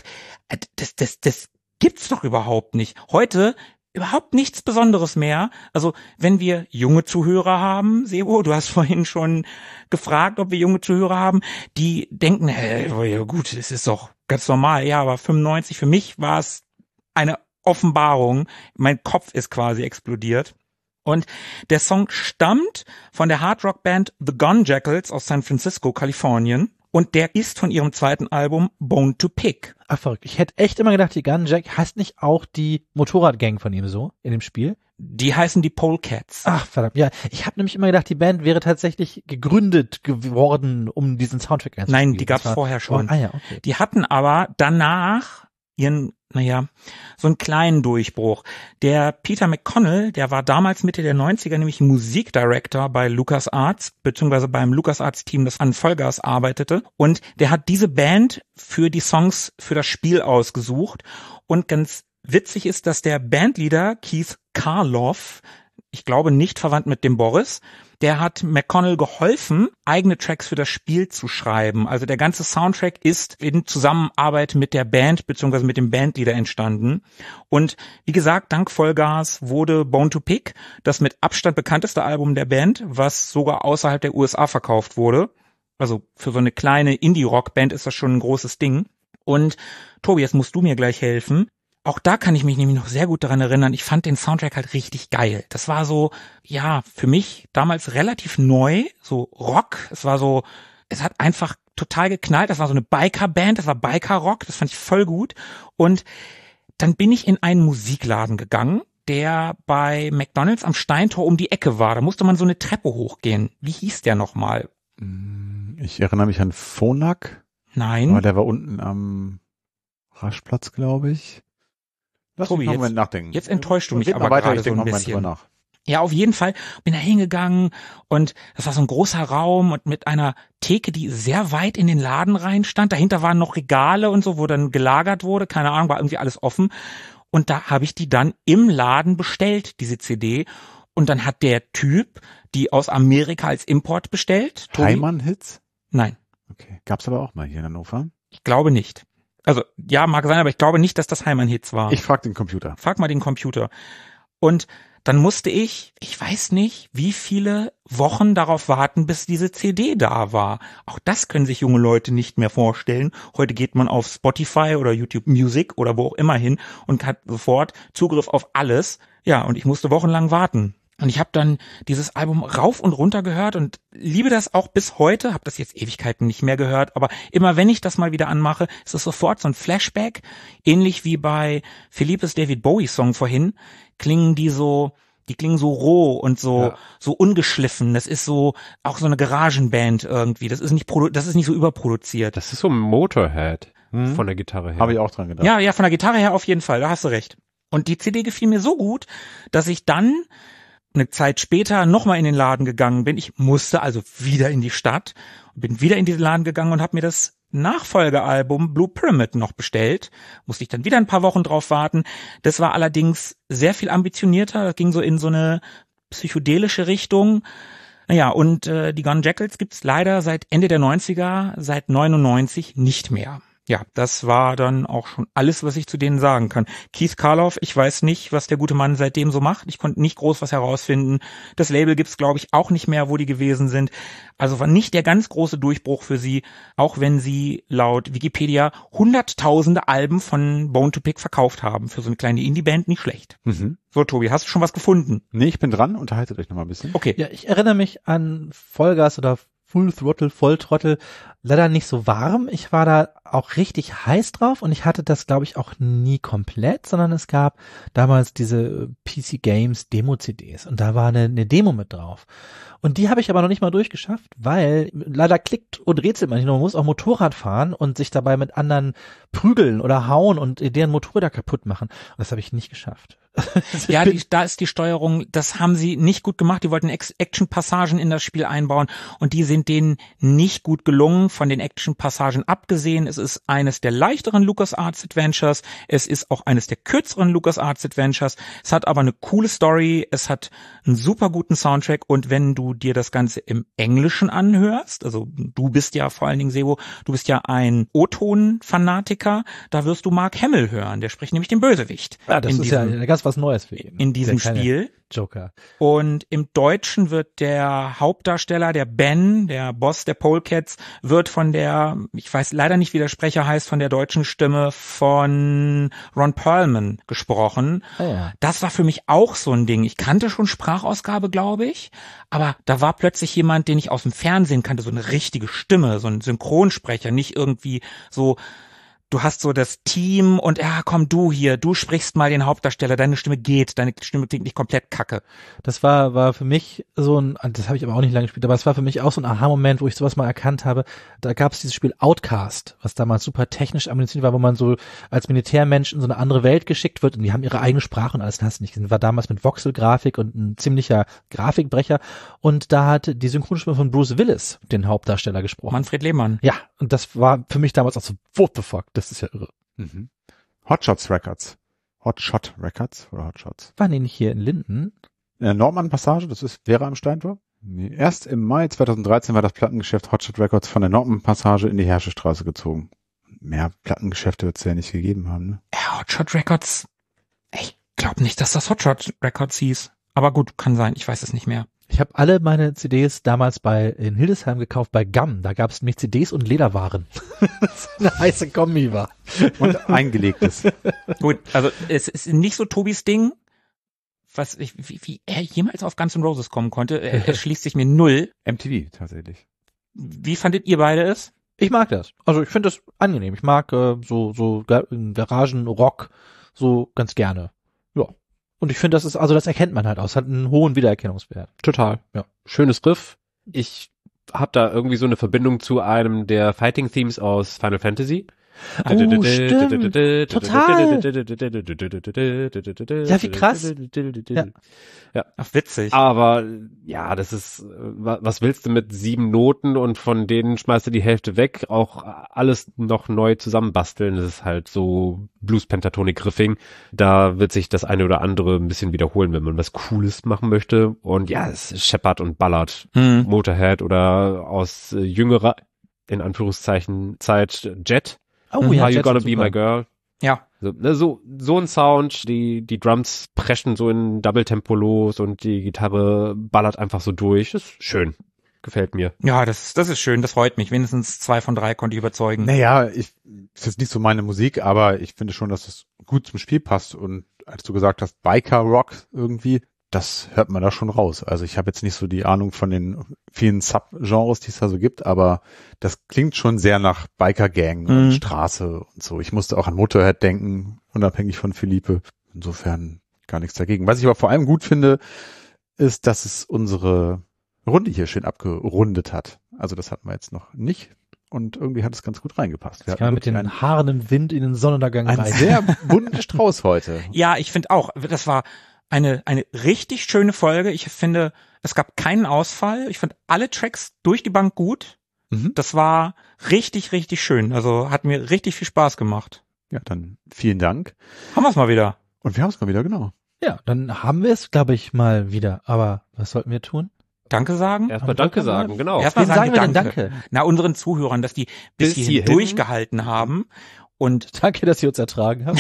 das gibt's doch überhaupt nicht. Heute überhaupt nichts Besonderes mehr. Also wenn wir junge Zuhörer haben, Sebo, du hast vorhin schon gefragt, ob wir junge Zuhörer haben, die denken, ja gut, es ist doch ganz normal. Ja, aber 95, für mich war es eine Offenbarung. Mein Kopf ist quasi explodiert. Und der Song stammt von der Hardrock-Band The Gun Jackals aus San Francisco, Kalifornien. Und der ist von ihrem zweiten Album Bone to Pick. Ach verrückt. Ich hätte echt immer gedacht, die Gun Jack heißt nicht auch die Motorradgang von ihm so in dem Spiel? Die heißen die Polecats. Ach verdammt, ja. Ich habe nämlich immer gedacht, die Band wäre tatsächlich gegründet geworden, um diesen Soundtrack einzuspielen. Nein, die gab's vorher schon. Oh, ja, okay. Die hatten aber danach so einen kleinen Durchbruch. Der Peter McConnell, der war damals Mitte der 90er nämlich Musikdirector bei LucasArts, beziehungsweise beim LucasArts-Team, das an Vollgas arbeitete. Und der hat diese Band für die Songs für das Spiel ausgesucht. Und ganz witzig ist, dass der Bandleader Keith Karloff, ich glaube nicht verwandt mit dem Boris, der hat McConnell geholfen, eigene Tracks für das Spiel zu schreiben. Also der ganze Soundtrack ist in Zusammenarbeit mit der Band bzw. mit dem Bandleader entstanden. Und wie gesagt, dank Vollgas wurde Bone to Pick das mit Abstand bekannteste Album der Band, was sogar außerhalb der USA verkauft wurde. Also für so eine kleine Indie-Rock-Band ist das schon ein großes Ding. Und Tobi, jetzt musst du mir gleich helfen. Auch da kann ich mich nämlich noch sehr gut daran erinnern, ich fand den Soundtrack halt richtig geil. Das war so, ja, für mich damals relativ neu, so Rock. Es hat einfach total geknallt. Das war so eine Biker-Band, das war Biker-Rock, das fand ich voll gut. Und dann bin ich in einen Musikladen gegangen, der bei McDonald's am Steintor um die Ecke war. Da musste man so eine Treppe hochgehen. Wie hieß der nochmal? Ich erinnere mich an Phonak. Nein. Aber der war unten am Raschplatz, glaube ich. Lass Tobi, mich noch einen Moment nachdenken. Jetzt enttäuschst du mich Red aber mal weiter, gerade ich so denke ein noch mal drüber bisschen. nach. Ja, auf jeden Fall bin da hingegangen und das war so ein großer Raum und mit einer Theke, die sehr weit in den Laden rein stand. Dahinter waren noch Regale und so, wo dann gelagert wurde. Keine Ahnung, war irgendwie alles offen. Und da habe ich die dann im Laden bestellt, diese CD. Und dann hat der Typ die aus Amerika als Import bestellt. Heimann-Hits? Nein. Okay. Gab's aber auch mal hier in Hannover. Ich glaube nicht. Also, ja, mag sein, aber ich glaube nicht, dass das Heimann-Hits war. Ich frag den Computer. Frag mal den Computer. Und dann musste ich weiß nicht, wie viele Wochen darauf warten, bis diese CD da war. Auch das können sich junge Leute nicht mehr vorstellen. Heute geht man auf Spotify oder YouTube Music oder wo auch immer hin und hat sofort Zugriff auf alles. Ja, und ich musste wochenlang warten. Und ich habe dann dieses Album rauf und runter gehört und liebe das auch bis heute, habe das jetzt Ewigkeiten nicht mehr gehört, aber immer wenn ich das mal wieder anmache, ist es sofort so ein Flashback, ähnlich wie bei Philippes David Bowie Song vorhin, klingen so roh und so ungeschliffen. Das ist so auch so eine Garagenband irgendwie. Das ist nicht so überproduziert. Das ist so Motorhead von der Gitarre her. Habe ich auch dran gedacht. Ja, von der Gitarre her auf jeden Fall, da hast du recht. Und die CD gefiel mir so gut, dass ich dann eine Zeit später nochmal in den Laden gegangen bin. Ich musste also wieder in die Stadt und bin wieder in diesen Laden gegangen und habe mir das Nachfolgealbum Blue Pyramid noch bestellt. Musste ich dann wieder ein paar Wochen drauf warten. Das war allerdings sehr viel ambitionierter. Das ging so in so eine psychedelische Richtung. Naja, und die Gone Jackals gibt's leider seit Ende der 90er, seit 99 nicht mehr. Ja, das war dann auch schon alles, was ich zu denen sagen kann. Keith Karloff, ich weiß nicht, was der gute Mann seitdem so macht. Ich konnte nicht groß was herausfinden. Das Label gibt's, glaube ich, auch nicht mehr, wo die gewesen sind. Also war nicht der ganz große Durchbruch für sie, auch wenn sie laut Wikipedia hunderttausende Alben von Bone to Pick verkauft haben. Für so eine kleine Indie-Band nicht schlecht. Mhm. So, Tobi, hast du schon was gefunden? Nee, ich bin dran. Unterhaltet euch noch mal ein bisschen. Okay. Ja, ich erinnere mich an Vollgas oder Full Throttle, Volltrottel, leider nicht so warm. Ich war da auch richtig heiß drauf und ich hatte das, glaube ich, auch nie komplett, sondern es gab damals diese PC Games Demo-CDs und da war eine Demo mit drauf. Und die habe ich aber noch nicht mal durchgeschafft, weil leider klickt und rätselt man nicht. Man muss auch Motorrad fahren und sich dabei mit anderen prügeln oder hauen und deren Motorräder kaputt machen. Und das habe ich nicht geschafft. Ja, da ist die Steuerung, das haben sie nicht gut gemacht. Die wollten Action-Passagen in das Spiel einbauen und die sind denen nicht gut gelungen. Von den Action-Passagen abgesehen, es ist eines der leichteren LucasArts Adventures. Es ist auch eines der kürzeren LucasArts Adventures. Es hat aber eine coole Story. Es hat einen super guten Soundtrack und wenn du dir das Ganze im Englischen anhörst, also du bist ja vor allen Dingen, Sebo, du bist ja ein O-Ton-Fanatiker, da wirst du Mark Hamill hören. Der spricht nämlich den Bösewicht. Ja, das ist ja ganz was Neues für ihn. In diesem Spiel. Joker. Und im Deutschen wird der Hauptdarsteller, der Ben, der Boss der Polecats, wird von der, ich weiß leider nicht, wie der Sprecher heißt, von der deutschen Stimme von Ron Perlman gesprochen. Oh ja. Das war für mich auch so ein Ding. Ich kannte schon Sprachausgabe, glaube ich, aber da war plötzlich jemand, den ich aus dem Fernsehen kannte, so eine richtige Stimme, so ein Synchronsprecher, nicht irgendwie so du hast so das Team und komm du hier, du sprichst mal den Hauptdarsteller, deine Stimme klingt nicht komplett kacke. Das war für mich so das habe ich aber auch nicht lange gespielt, aber es war für mich auch so ein Aha-Moment, wo ich sowas mal erkannt habe. Da gab es dieses Spiel Outcast, was damals super technisch ambitioniert war, wo man so als Militärmensch in so eine andere Welt geschickt wird und die haben ihre eigene Sprache und alles, hast du nicht gesehen. War damals mit Voxel-Grafik und ein ziemlicher Grafikbrecher und da hat die Synchronstimme von Bruce Willis den Hauptdarsteller gesprochen. Manfred Lehmann. Ja, und das war für mich damals auch so, what the fuck, das ist ja irre. Mhm. Hotshot Records oder Hotshots? Waren die nicht hier in Linden? Nordmann-Passage, das wäre am Steintor? Nee, erst im Mai 2013 war das Plattengeschäft Hotshot Records von der Nordmann-Passage in die Herschestraße gezogen. Mehr Plattengeschäfte wird es ja nicht gegeben haben, ne? Hotshot Records, ich glaube nicht, dass das Hotshot Records hieß. Aber gut, kann sein, ich weiß es nicht mehr. Ich habe alle meine CDs damals in Hildesheim gekauft bei GAM. Da gab es nämlich CDs und Lederwaren. Das eine heiße Kombi war. Und eingelegtes. Gut, also es ist nicht so Tobis Ding, wie er jemals auf Guns N' Roses kommen konnte. Er schließt sich mir null. MTV tatsächlich. Wie fandet ihr beide es? Ich mag das. Also ich finde das angenehm. Ich mag so Garagenrock so ganz gerne. Ja. Und ich finde, das erkennt man halt aus. Hat einen hohen Wiedererkennungswert. Total. Ja. Schönes Riff. Ich habe da irgendwie so eine Verbindung zu einem der Fighting Themes aus Final Fantasy. Oh, stimmt. Total. Ja, wie krass. Ja. Ach, witzig. Aber ja, das ist, was willst du mit 7 Noten und von denen schmeißt du die Hälfte weg, auch alles noch neu zusammenbasteln. Das ist halt so Blues-Pentatonic-Riffing. Da wird sich das eine oder andere ein bisschen wiederholen, wenn man was Cooles machen möchte. Und ja, es ist Shepard und Ballard, Motorhead oder aus jüngerer, in Anführungszeichen, Zeit Jet. Oh ja, Are You Jet Gonna ist Be super. My Girl? Ja. So ein Sound, die Drums preschen so in Double-Tempo los und die Gitarre ballert einfach so durch. Das ist schön. Gefällt mir. Ja, das ist schön, das freut mich. Wenigstens 2 von 3 konnte ich überzeugen. Naja, das ist nicht so meine Musik, aber ich finde schon, dass es gut zum Spiel passt. Und als du gesagt hast, Biker-Rock irgendwie, das hört man da schon raus. Also ich habe jetzt nicht so die Ahnung von den vielen Sub-Genres, die es da so gibt, aber das klingt schon sehr nach Biker-Gang und Straße und so. Ich musste auch an Motorhead denken, unabhängig von Philippe. Insofern gar nichts dagegen. Was ich aber vor allem gut finde, ist, dass es unsere Runde hier schön abgerundet hat. Also das hatten wir jetzt noch nicht. Und irgendwie hat es ganz gut reingepasst. Wir Jetzt kann man mit hatten den haarenden Wind in den Sonnenuntergang einen rein. sehr bunten Strauß heute. Ja, ich finde auch, das war eine richtig schöne Folge. Ich finde, es gab keinen Ausfall. Ich fand alle Tracks durch die Bank gut. Mhm. Das war richtig, richtig schön. Also hat mir richtig viel Spaß gemacht. Ja, dann vielen Dank. Haben wir es mal wieder. Und wir haben es mal wieder, genau. Ja, dann haben wir es, glaube ich, mal wieder. Aber was sollten wir tun? Danke sagen. Erstmal Danke sagen, genau. Erstmal Wem sagen wir denn Danke? Na, unseren Zuhörern, dass die bis hierhin durchgehalten haben. Und Danke, dass ihr uns ertragen habt.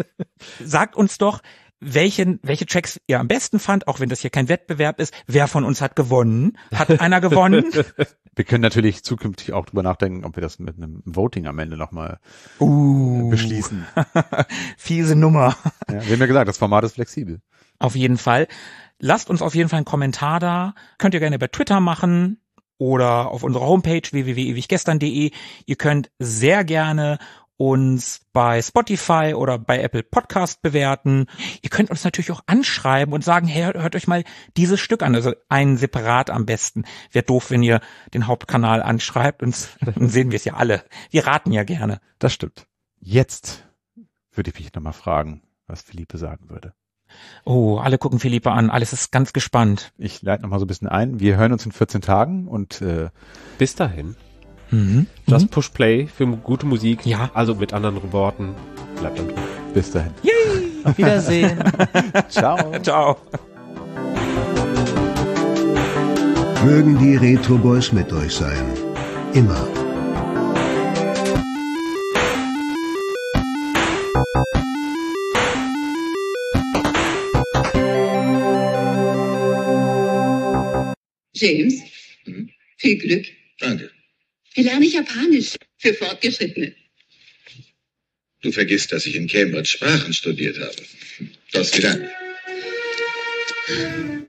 sagt uns doch, welche Tracks ihr am besten fand, auch wenn das hier kein Wettbewerb ist. Wer von uns hat gewonnen? Hat einer gewonnen? Wir können natürlich zukünftig auch drüber nachdenken, ob wir das mit einem Voting am Ende nochmal beschließen. Fiese Nummer. Ja, wir haben ja gesagt, das Format ist flexibel. Auf jeden Fall. Lasst uns auf jeden Fall einen Kommentar da. Könnt ihr gerne bei Twitter machen oder auf unserer Homepage www.ewiggestern.de. Ihr könnt sehr gerne uns bei Spotify oder bei Apple Podcast bewerten. Ihr könnt uns natürlich auch anschreiben und sagen, hey, hört euch mal dieses Stück an. Also einen separat am besten. Wäre doof, wenn ihr den Hauptkanal anschreibt und dann sehen wir es ja alle. Wir raten ja gerne. Das stimmt. Jetzt würde ich mich nochmal fragen, was Philippe sagen würde. Oh, alle gucken Philippe an. Alles ist ganz gespannt. Ich leite nochmal so ein bisschen ein. Wir hören uns in 14 Tagen und Bis dahin. Just Push Play für gute Musik. Ja. Also mit anderen Worten, bleibt dann drin. bis dahin. Auf Wiedersehen. Ciao. Ciao. Mögen die Retro Boys mit euch sein. Immer. James, viel Glück. Danke. Wir lernen Japanisch für Fortgeschrittene. Du vergisst, dass ich in Cambridge Sprachen studiert habe. Das Dank.